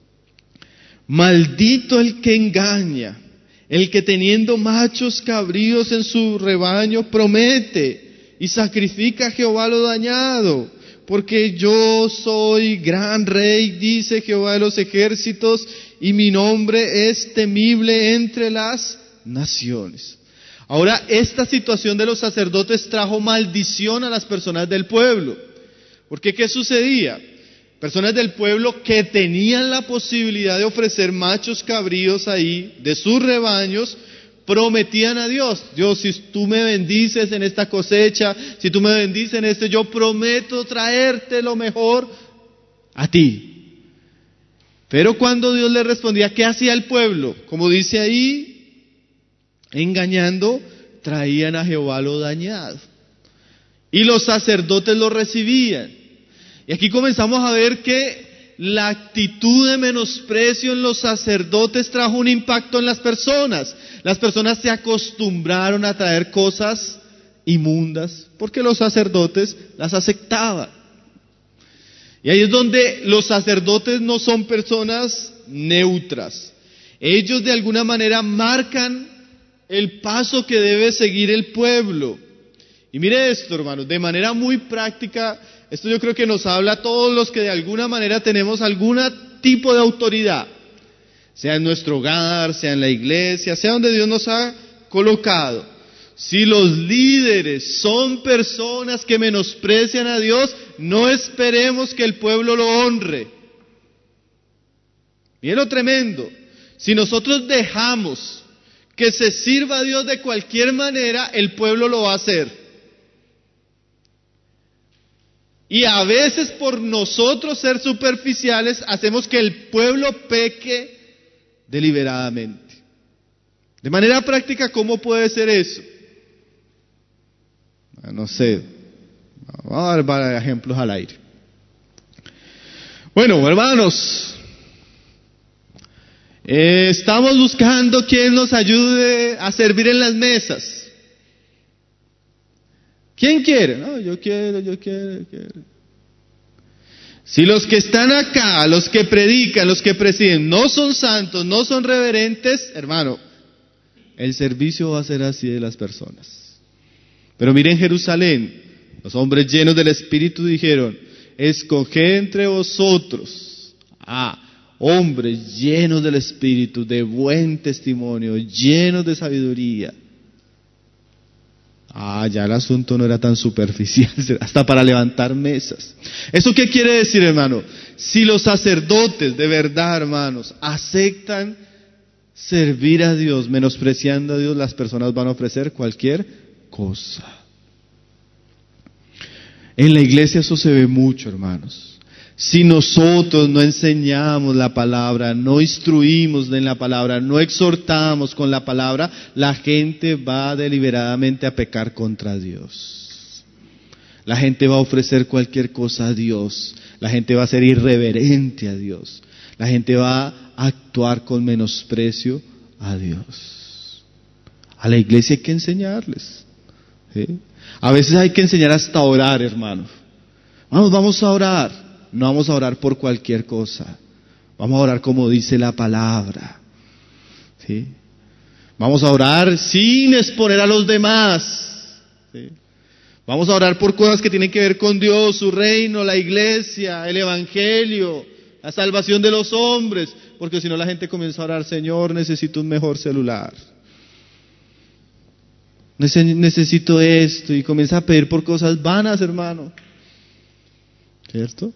Maldito el que engaña, el que teniendo machos cabríos en su rebaño promete y sacrifica a Jehová lo dañado. Porque yo soy gran rey, dice Jehová de los ejércitos, y mi nombre es temible entre las naciones. Ahora, esta situación de los sacerdotes trajo maldición a las personas del pueblo. Porque ¿qué sucedía? Personas del pueblo que tenían la posibilidad de ofrecer machos cabríos ahí, de sus rebaños, prometían a Dios, Dios, si tú me bendices en esta cosecha, si tú me bendices en esto, yo prometo traerte lo mejor a ti. Pero cuando Dios le respondía, ¿qué hacía el pueblo? Como dice ahí, engañando, traían a Jehová lo dañado. Y los sacerdotes lo recibían. Y aquí comenzamos a ver que la actitud de menosprecio en los sacerdotes trajo un impacto en las personas. Las personas se acostumbraron a traer cosas inmundas porque los sacerdotes las aceptaban. Y ahí es donde los sacerdotes no son personas neutras. Ellos de alguna manera marcan el paso que debe seguir el pueblo. Y mire esto, hermanos, de manera muy práctica, esto yo creo que nos habla a todos los que de alguna manera tenemos algún tipo de autoridad, sea en nuestro hogar, sea en la iglesia, sea donde Dios nos ha colocado. Si los líderes son personas que menosprecian a Dios, no esperemos que el pueblo lo honre. Miren lo tremendo. Si nosotros dejamos que se sirva a Dios de cualquier manera, el pueblo lo va a hacer. Y a veces por nosotros ser superficiales, hacemos que el pueblo peque deliberadamente. De manera práctica, ¿cómo puede ser eso? No sé, vamos a dar varios ejemplos al aire. Bueno, hermanos, eh, estamos buscando quien nos ayude a servir en las mesas. ¿Quién quiere? No, yo quiero, yo quiero, yo quiero. Si los que están acá, los que predican, los que presiden, no son santos, no son reverentes, hermano, el servicio va a ser así de las personas. Pero miren Jerusalén, los hombres llenos del Espíritu dijeron, escoged entre vosotros a hombres llenos del Espíritu, de buen testimonio, llenos de sabiduría. Ah, ya el asunto no era tan superficial, hasta para levantar mesas. ¿Eso qué quiere decir, hermano? Si los sacerdotes, de verdad, hermanos, aceptan servir a Dios, menospreciando a Dios, las personas van a ofrecer cualquier cosa. En la iglesia eso se ve mucho, hermanos. Si nosotros no enseñamos la palabra, no instruimos en la palabra, no exhortamos con la palabra, la gente va deliberadamente a pecar contra Dios. La gente va a ofrecer cualquier cosa a Dios. La gente va a ser irreverente a Dios. La gente va a actuar con menosprecio a Dios. A la iglesia hay que enseñarles. ¿Sí? A veces hay que enseñar hasta orar, hermanos. Vamos, vamos a orar. No vamos a orar por cualquier cosa. Vamos a orar como dice la palabra. ¿Sí? Vamos a orar sin exponer a los demás. ¿Sí? Vamos a orar por cosas que tienen que ver con Dios, su reino, la iglesia, el evangelio, la salvación de los hombres. Porque si no la gente comienza a orar, Señor, necesito un mejor celular. Necesito esto, y comienza a pedir por cosas vanas, hermano. ¿Cierto?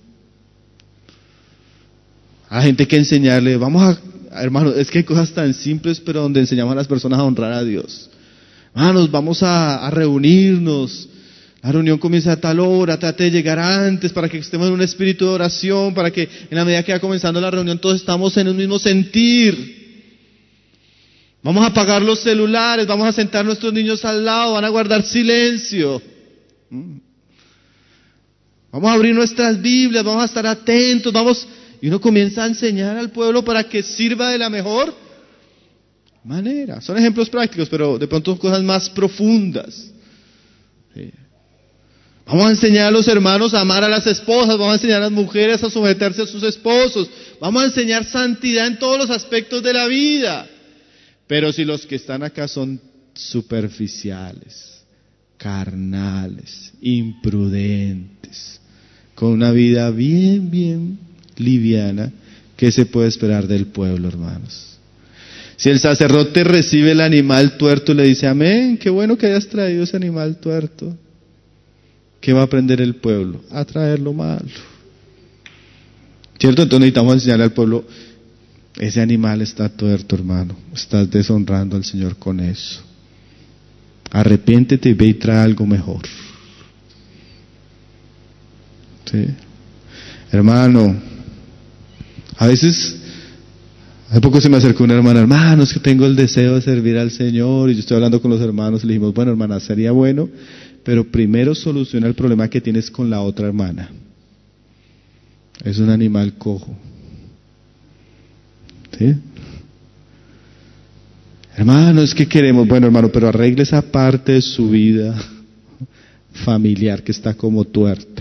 A la gente hay que enseñarle, vamos a, hermano, es que hay cosas tan simples, pero donde enseñamos a las personas a honrar a Dios. Hermanos, vamos a, a reunirnos. La reunión comienza a tal hora, trate de llegar antes para que estemos en un espíritu de oración, para que en la medida que va comenzando la reunión todos estamos en un mismo sentir. Vamos a apagar los celulares, vamos a sentar a nuestros niños al lado, van a guardar silencio. Vamos a abrir nuestras Biblias, vamos a estar atentos, vamos, y uno comienza a enseñar al pueblo para que sirva de la mejor manera. Son ejemplos prácticos, pero de pronto cosas más profundas. Sí. Vamos a enseñar a los hermanos a amar a las esposas, vamos a enseñar a las mujeres a someterse a sus esposos, vamos a enseñar santidad en todos los aspectos de la vida. Pero si los que están acá son superficiales, carnales, imprudentes, con una vida bien, bien liviana, ¿qué se puede esperar del pueblo, hermanos? Si el sacerdote recibe el animal tuerto y le dice, amén, qué bueno que hayas traído ese animal tuerto, ¿qué va a aprender el pueblo? A traer lo malo. ¿Cierto? Entonces necesitamos enseñarle al pueblo, ese animal está tuerto, hermano, estás deshonrando al Señor con eso. Arrepiéntete y ve y trae algo mejor. ¿Sí? Hermano, a veces, hace poco se me acercó una hermana, hermano, es que tengo el deseo de servir al Señor, y yo estoy hablando con los hermanos, y le dijimos, bueno, hermana, sería bueno, pero primero soluciona el problema que tienes con la otra hermana. Es un animal cojo. ¿Sí? Hermano, es que queremos, bueno, hermano, pero arregle esa parte de su vida familiar que está como tuerta.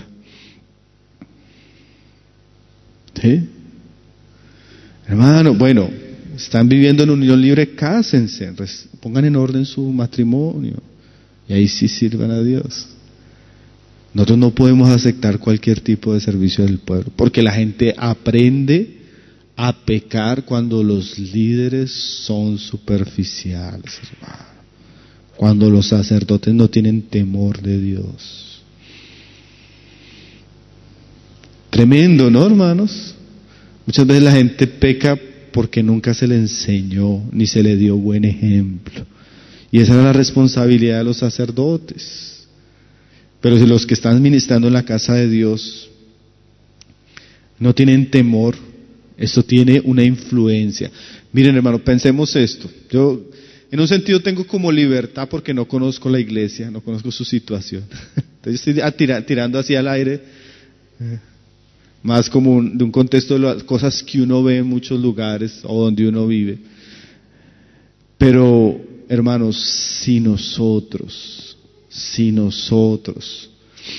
¿Sí? Hermano, bueno, están viviendo en unión libre, cásense, pongan en orden su matrimonio y ahí sí sirvan a Dios. Nosotros no podemos aceptar cualquier tipo de servicio del pueblo, porque la gente aprende a pecar cuando los líderes son superficiales, hermano. Cuando los sacerdotes no tienen temor de Dios. Tremendo, ¿no, hermanos? Muchas veces la gente peca porque nunca se le enseñó, ni se le dio buen ejemplo. Y esa era la responsabilidad de los sacerdotes. Pero si los que están ministrando en la casa de Dios no tienen temor, esto tiene una influencia. Miren, hermano, pensemos esto. Yo, en un sentido, tengo como libertad porque no conozco la iglesia, no conozco su situación. Entonces estoy atira, tirando hacia el aire, eh, más como un, de un contexto de las cosas que uno ve en muchos lugares o donde uno vive. Pero, hermanos, si nosotros, si nosotros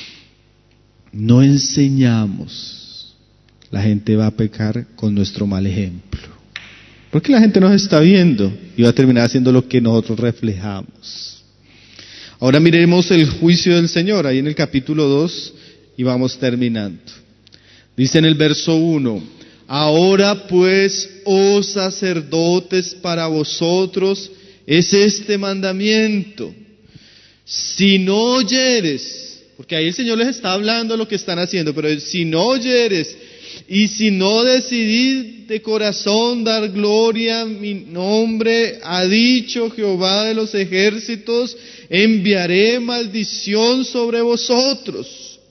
no enseñamos, la gente va a pecar con nuestro mal ejemplo. Porque la gente nos está viendo y va a terminar haciendo lo que nosotros reflejamos. Ahora miremos el juicio del Señor, ahí en el capítulo dos, y vamos terminando. Dice en el verso uno, ahora pues, oh sacerdotes, para vosotros es este mandamiento. Si no oyeres, porque ahí el Señor les está hablando lo que están haciendo, pero si no oyeres, y si no decidís de corazón dar gloria a mi nombre, ha dicho Jehová de los ejércitos, enviaré maldición sobre vosotros.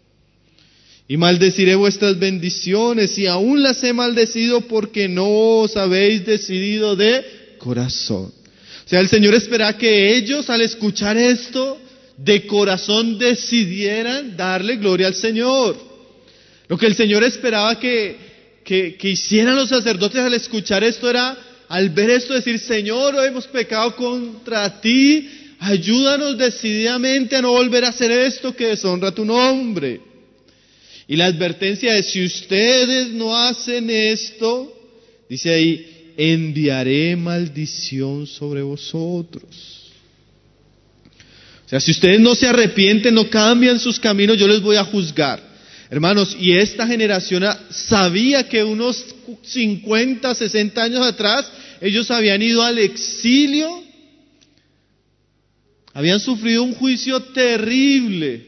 Y maldeciré vuestras bendiciones, y aún las he maldecido porque no os habéis decidido de corazón. O sea, el Señor espera que ellos, al escuchar esto, de corazón decidieran darle gloria al Señor. Lo que el Señor esperaba que, que, que hicieran los sacerdotes al escuchar esto era, al ver esto, decir, Señor, hoy hemos pecado contra ti, ayúdanos decididamente a no volver a hacer esto que deshonra tu nombre. Y la advertencia es, si ustedes no hacen esto, dice ahí, enviaré maldición sobre vosotros. O sea, si ustedes no se arrepienten, no cambian sus caminos, yo les voy a juzgar. Hermanos, y esta generación sabía que unos cincuenta, sesenta años atrás, ellos habían ido al exilio, habían sufrido un juicio terrible,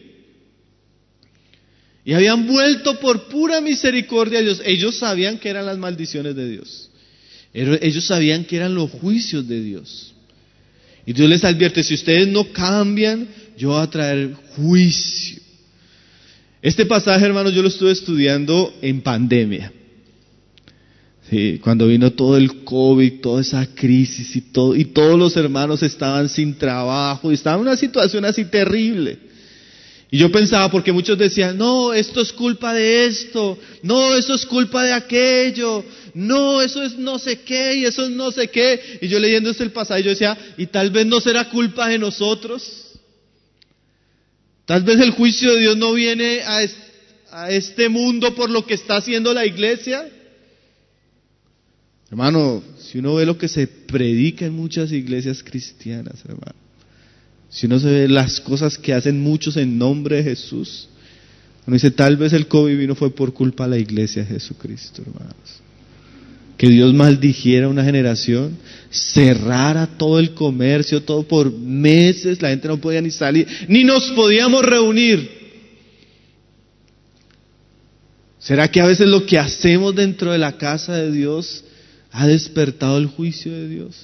y habían vuelto por pura misericordia de Dios. Ellos sabían que eran las maldiciones de Dios, ellos sabían que eran los juicios de Dios. Y Dios les advierte, si ustedes no cambian, yo voy a traer juicio. Este pasaje, hermanos, yo lo estuve estudiando en pandemia. Sí, cuando vino todo el COVID, toda esa crisis y todo, y todos los hermanos estaban sin trabajo, y estaban en una situación así terrible. Y yo pensaba, porque muchos decían, no, esto es culpa de esto, no, eso es culpa de aquello, no, eso es no sé qué, y eso es no sé qué. Y yo leyendo este pasaje, yo decía, y tal vez no será culpa de nosotros. Tal vez el juicio de Dios no viene a, est- a este mundo por lo que está haciendo la iglesia. Hermano, si uno ve lo que se predica en muchas iglesias cristianas, hermano, si uno se ve las cosas que hacen muchos en nombre de Jesús, uno dice, tal vez el COVID vino fue por culpa de la iglesia de Jesucristo, hermanos. Que Dios maldijera una generación, cerrara todo el comercio, todo por meses, la gente no podía ni salir, ni nos podíamos reunir. ¿Será que a veces lo que hacemos dentro de la casa de Dios ha despertado el juicio de Dios?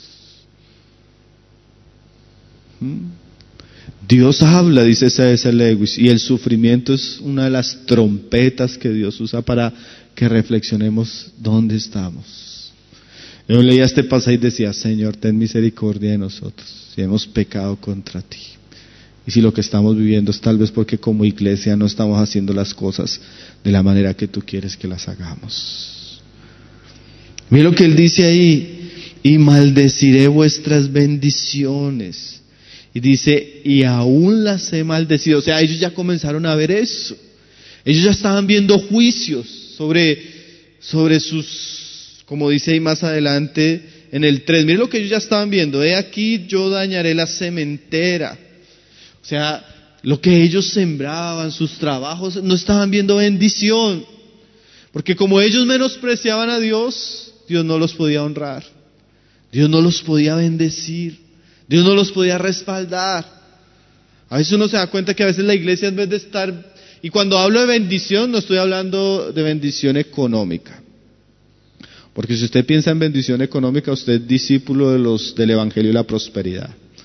¿Mm? Dios habla, dice C S Lewis, y el sufrimiento es una de las trompetas que Dios usa para que reflexionemos dónde estamos. Yo leía este pasaje y decía, Señor, ten misericordia de nosotros, si hemos pecado contra ti. Y si lo que estamos viviendo es tal vez porque como iglesia no estamos haciendo las cosas de la manera que tú quieres que las hagamos. Mira lo que él dice ahí, y maldeciré vuestras bendiciones. Y dice, y aún las he maldecido. O sea, ellos ya comenzaron a ver eso. Ellos ya estaban viendo juicios sobre, sobre sus como dice ahí más adelante en el tres. Miren lo que ellos ya estaban viendo. He aquí yo dañaré la sementera. O sea, lo que ellos sembraban, sus trabajos, no estaban viendo bendición. Porque como ellos menospreciaban a Dios, Dios no los podía honrar. Dios no los podía bendecir. Dios no los podía respaldar. A veces uno se da cuenta que a veces la iglesia, en vez de estar... Y cuando hablo de bendición, no estoy hablando de bendición económica. Porque si usted piensa en bendición económica, usted es discípulo de los, del Evangelio y la prosperidad.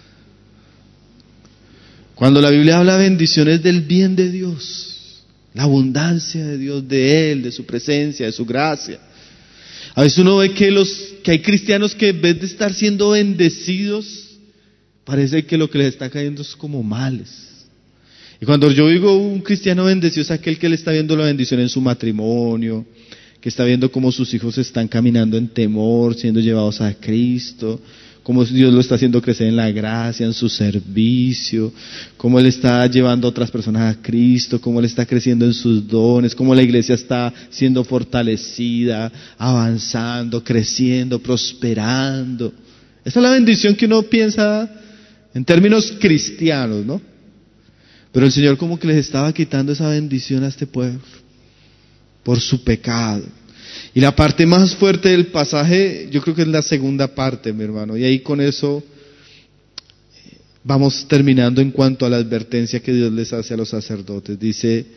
Cuando la Biblia habla de bendiciones del bien de Dios, la abundancia de Dios, de Él, de su presencia, de su gracia. A veces uno ve que, los, que hay cristianos que en vez de estar siendo bendecidos, parece que lo que les está cayendo es como males. Y cuando yo digo un cristiano bendecido es aquel que le está viendo la bendición en su matrimonio, que está viendo cómo sus hijos están caminando en temor, siendo llevados a Cristo, cómo Dios lo está haciendo crecer en la gracia, en su servicio, cómo Él está llevando a otras personas a Cristo, cómo Él está creciendo en sus dones, cómo la iglesia está siendo fortalecida, avanzando, creciendo, prosperando. Esa es la bendición que uno piensa en términos cristianos, ¿no? Pero el Señor como que les estaba quitando esa bendición a este pueblo por su pecado. Y la parte más fuerte del pasaje, yo creo que es la segunda parte, mi hermano. Y ahí con eso vamos terminando en cuanto a la advertencia que Dios les hace a los sacerdotes. Dice,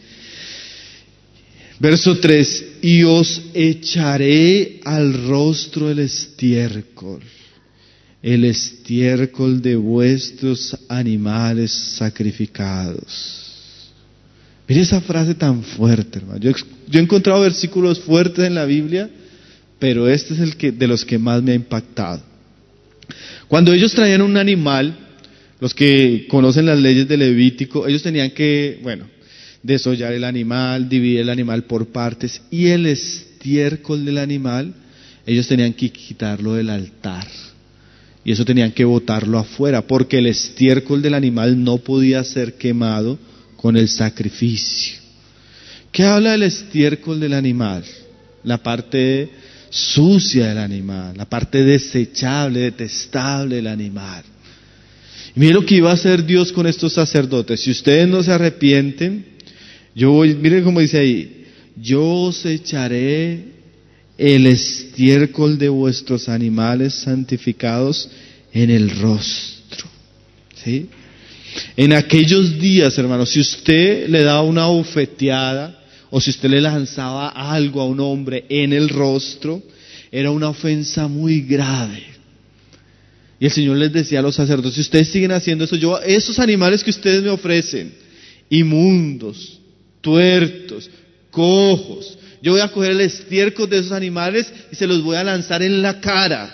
verso tres, y os echaré al rostro el estiércol, el estiércol de vuestros animales sacrificados. Mire esa frase tan fuerte, hermano. Yo, yo he encontrado versículos fuertes en la Biblia, pero este es el que, de los que más me ha impactado. Cuando ellos traían un animal, los que conocen las leyes de Levítico, ellos tenían que, bueno, desollar el animal, dividir el animal por partes, y el estiércol del animal, ellos tenían que quitarlo del altar. Y eso tenían que botarlo afuera, porque el estiércol del animal no podía ser quemado con el sacrificio. ¿Qué habla del estiércol del animal? La parte sucia del animal, la parte desechable, detestable del animal. Y mire lo que iba a hacer Dios con estos sacerdotes. Si ustedes no se arrepienten, yo voy, miren cómo dice ahí, yo os echaré el estiércol de vuestros animales santificados en el rostro. ¿Sí? En aquellos días, hermanos, si usted le daba una bofeteada o si usted le lanzaba algo a un hombre en el rostro, era una ofensa muy grave. Y el Señor les decía a los sacerdotes, si ustedes siguen haciendo eso, yo, esos animales que ustedes me ofrecen, inmundos, tuertos, cojos, yo voy a coger el estiércol de esos animales y se los voy a lanzar en la cara.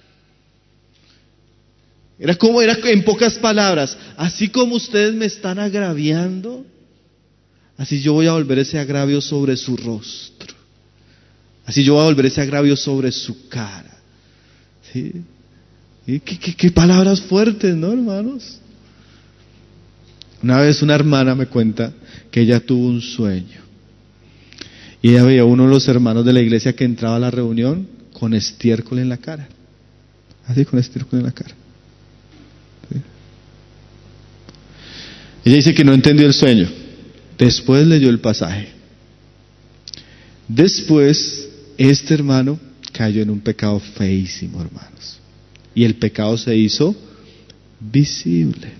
Era como, era en pocas palabras, así como ustedes me están agraviando, así yo voy a volver ese agravio sobre su rostro. Así yo voy a volver ese agravio sobre su cara. ¿Sí? ¿Y qué, qué, qué palabras fuertes, ¿no, hermanos? Una vez una hermana me cuenta que ella tuvo un sueño. Y ella veía a uno de los hermanos de la iglesia que entraba a la reunión con estiércol en la cara. Así, con estiércol en la cara. ¿Sí? Ella dice que no entendió el sueño. Después leyó el pasaje. Después, este hermano cayó en un pecado feísimo, hermanos. Y el pecado se hizo visible.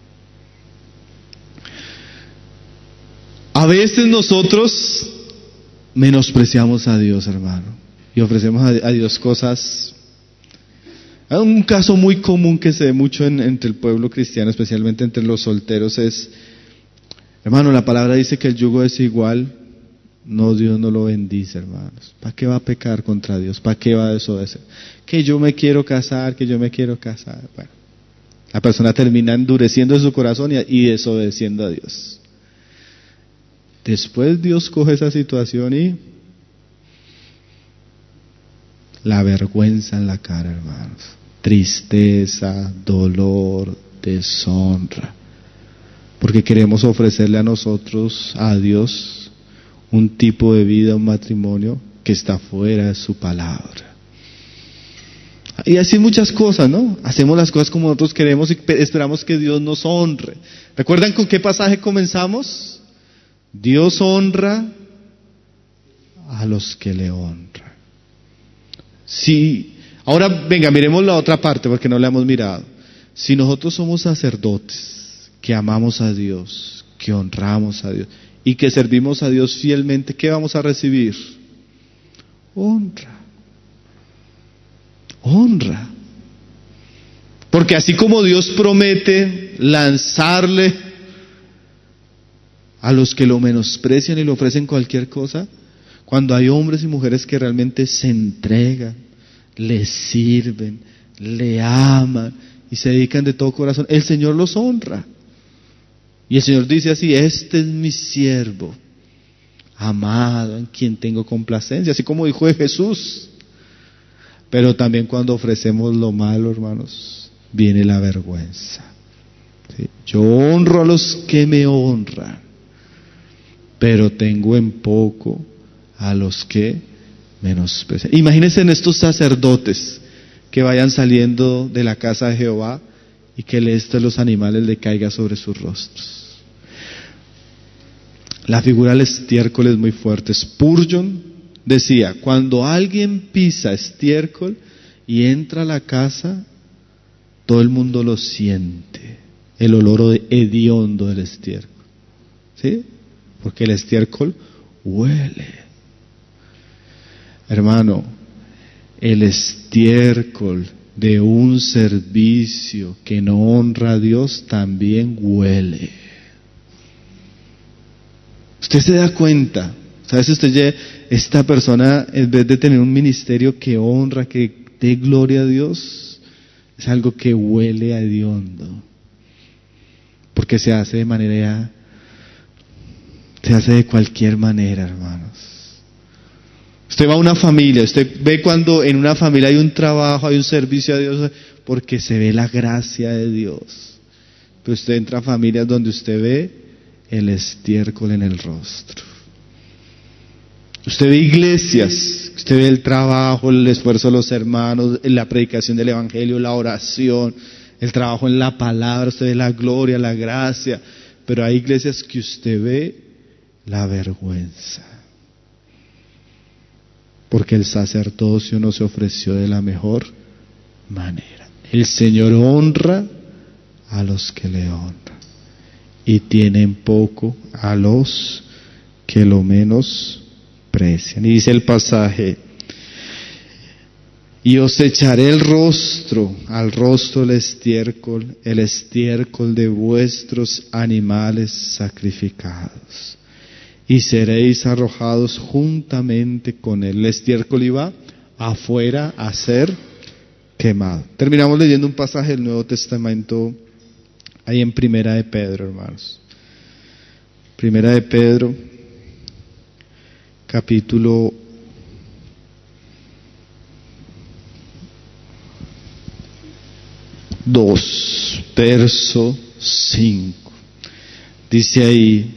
A veces nosotros menospreciamos a Dios, hermano, y ofrecemos a, a Dios cosas. Hay un caso muy común que se ve mucho en, entre el pueblo cristiano, especialmente entre los solteros, es, hermano, la palabra dice que el yugo es igual. No, Dios no lo bendice, hermanos. ¿Para qué va a pecar contra Dios? ¿Para qué va a desobedecer? Que yo me quiero casar, que yo me quiero casar. Bueno, la persona termina endureciendo su corazón y, y desobedeciendo a Dios. Después Dios coge esa situación y la vergüenza en la cara, hermanos. Tristeza, dolor, deshonra. Porque queremos ofrecerle a nosotros, a Dios, un tipo de vida, un matrimonio que está fuera de su palabra. Y así muchas cosas, ¿no? Hacemos las cosas como nosotros queremos y esperamos que Dios nos honre. ¿Recuerdan con qué pasaje comenzamos? Dios honra a los que le honran. Sí. Ahora, venga, miremos la otra parte porque no la hemos mirado. Si nosotros somos sacerdotes que amamos a Dios, que honramos a Dios y que servimos a Dios fielmente, ¿qué vamos a recibir? Honra. Honra. Porque así como Dios promete lanzarle a los que lo menosprecian y le ofrecen cualquier cosa, cuando hay hombres y mujeres que realmente se entregan, le sirven, le aman y se dedican de todo corazón, el Señor los honra. Y el Señor dice así: este es mi siervo amado, en quien tengo complacencia, así como dijo de Jesús. Pero también cuando ofrecemos lo malo, hermanos, viene la vergüenza. ¿Sí? Yo honro a los que me honran, pero tengo en poco a los que menosprecian. Imagínense en estos sacerdotes que vayan saliendo de la casa de Jehová y que el este de los animales le caiga sobre sus rostros. La figura del estiércol es muy fuerte. Spurgeon decía: cuando alguien pisa estiércol y entra a la casa, todo el mundo lo siente, el olor hediondo del estiércol. ¿Sí? Porque el estiércol huele. Hermano, el estiércol de un servicio que no honra a Dios también huele. Usted se da cuenta, ¿sabes? Usted ya, esta persona, en vez de tener un ministerio que honra, que dé gloria a Dios, es algo que huele a hediondo, porque se hace de manera, se hace de cualquier manera, hermanos. Usted va a una familia, usted ve cuando en una familia hay un trabajo, hay un servicio a Dios, porque se ve la gracia de Dios. Pero usted entra a familias donde usted ve el estiércol en el rostro. Usted ve iglesias, usted ve el trabajo, el esfuerzo de los hermanos, la predicación del evangelio, la oración, el trabajo en la palabra, usted ve la gloria, la gracia, pero hay iglesias que usted ve la vergüenza, porque el sacerdocio no se ofreció de la mejor manera. El Señor honra a los que le honran y tienen poco a los que lo menosprecian. Y dice el pasaje: y os echaré el rostro, al rostro el estiércol, el estiércol de vuestros animales sacrificados, y seréis arrojados juntamente con él. El estiércol iba afuera a ser quemado. Terminamos leyendo un pasaje del Nuevo Testamento ahí en Primera de Pedro, hermanos. Primera de Pedro, capítulo dos, verso cinco. Dice ahí: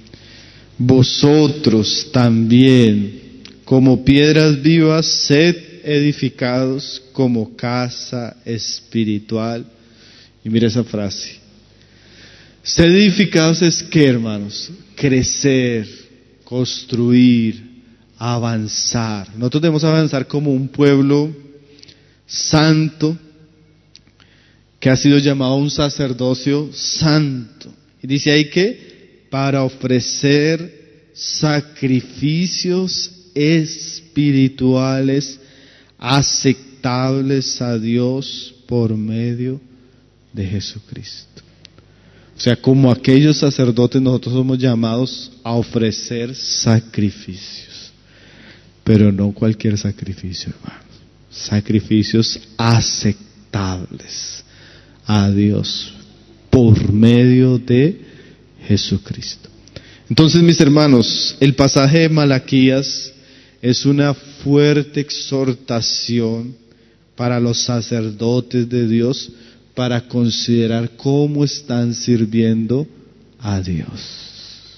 vosotros también, como piedras vivas, sed edificados como casa espiritual. Y mira esa frase. Ser edificados es ¿qué, hermanos? Crecer, construir, avanzar. Nosotros debemos avanzar como un pueblo santo que ha sido llamado un sacerdocio santo. Y dice ahí que para ofrecer sacrificios espirituales aceptables a Dios por medio de Jesucristo. O sea, como aquellos sacerdotes, nosotros somos llamados a ofrecer sacrificios, pero no cualquier sacrificio, hermanos. Sacrificios aceptables a Dios por medio de Jesucristo. Entonces, mis hermanos, el pasaje de Malaquías es una fuerte exhortación para los sacerdotes de Dios para considerar cómo están sirviendo a Dios.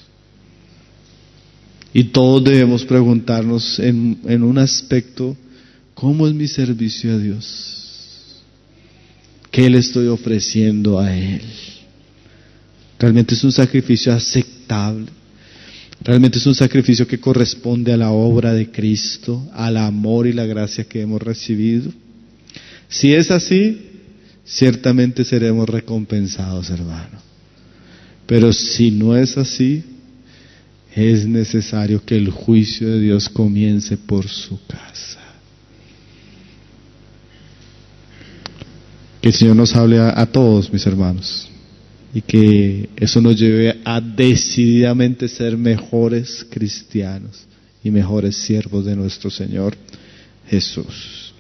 Y todos debemos preguntarnos en, en un aspecto: ¿cómo es mi servicio a Dios? ¿Qué le estoy ofreciendo a Él? ¿Realmente es un sacrificio aceptable? ¿Realmente es un sacrificio que corresponde a la obra de Cristo, al amor y la gracia que hemos recibido? Si es así, ciertamente seremos recompensados, hermano. Pero si no es así, es necesario que el juicio de Dios comience por su casa. Que el Señor nos hable a, a todos, mis hermanos, y que eso nos lleve a decididamente ser mejores cristianos y mejores siervos de nuestro Señor Jesús.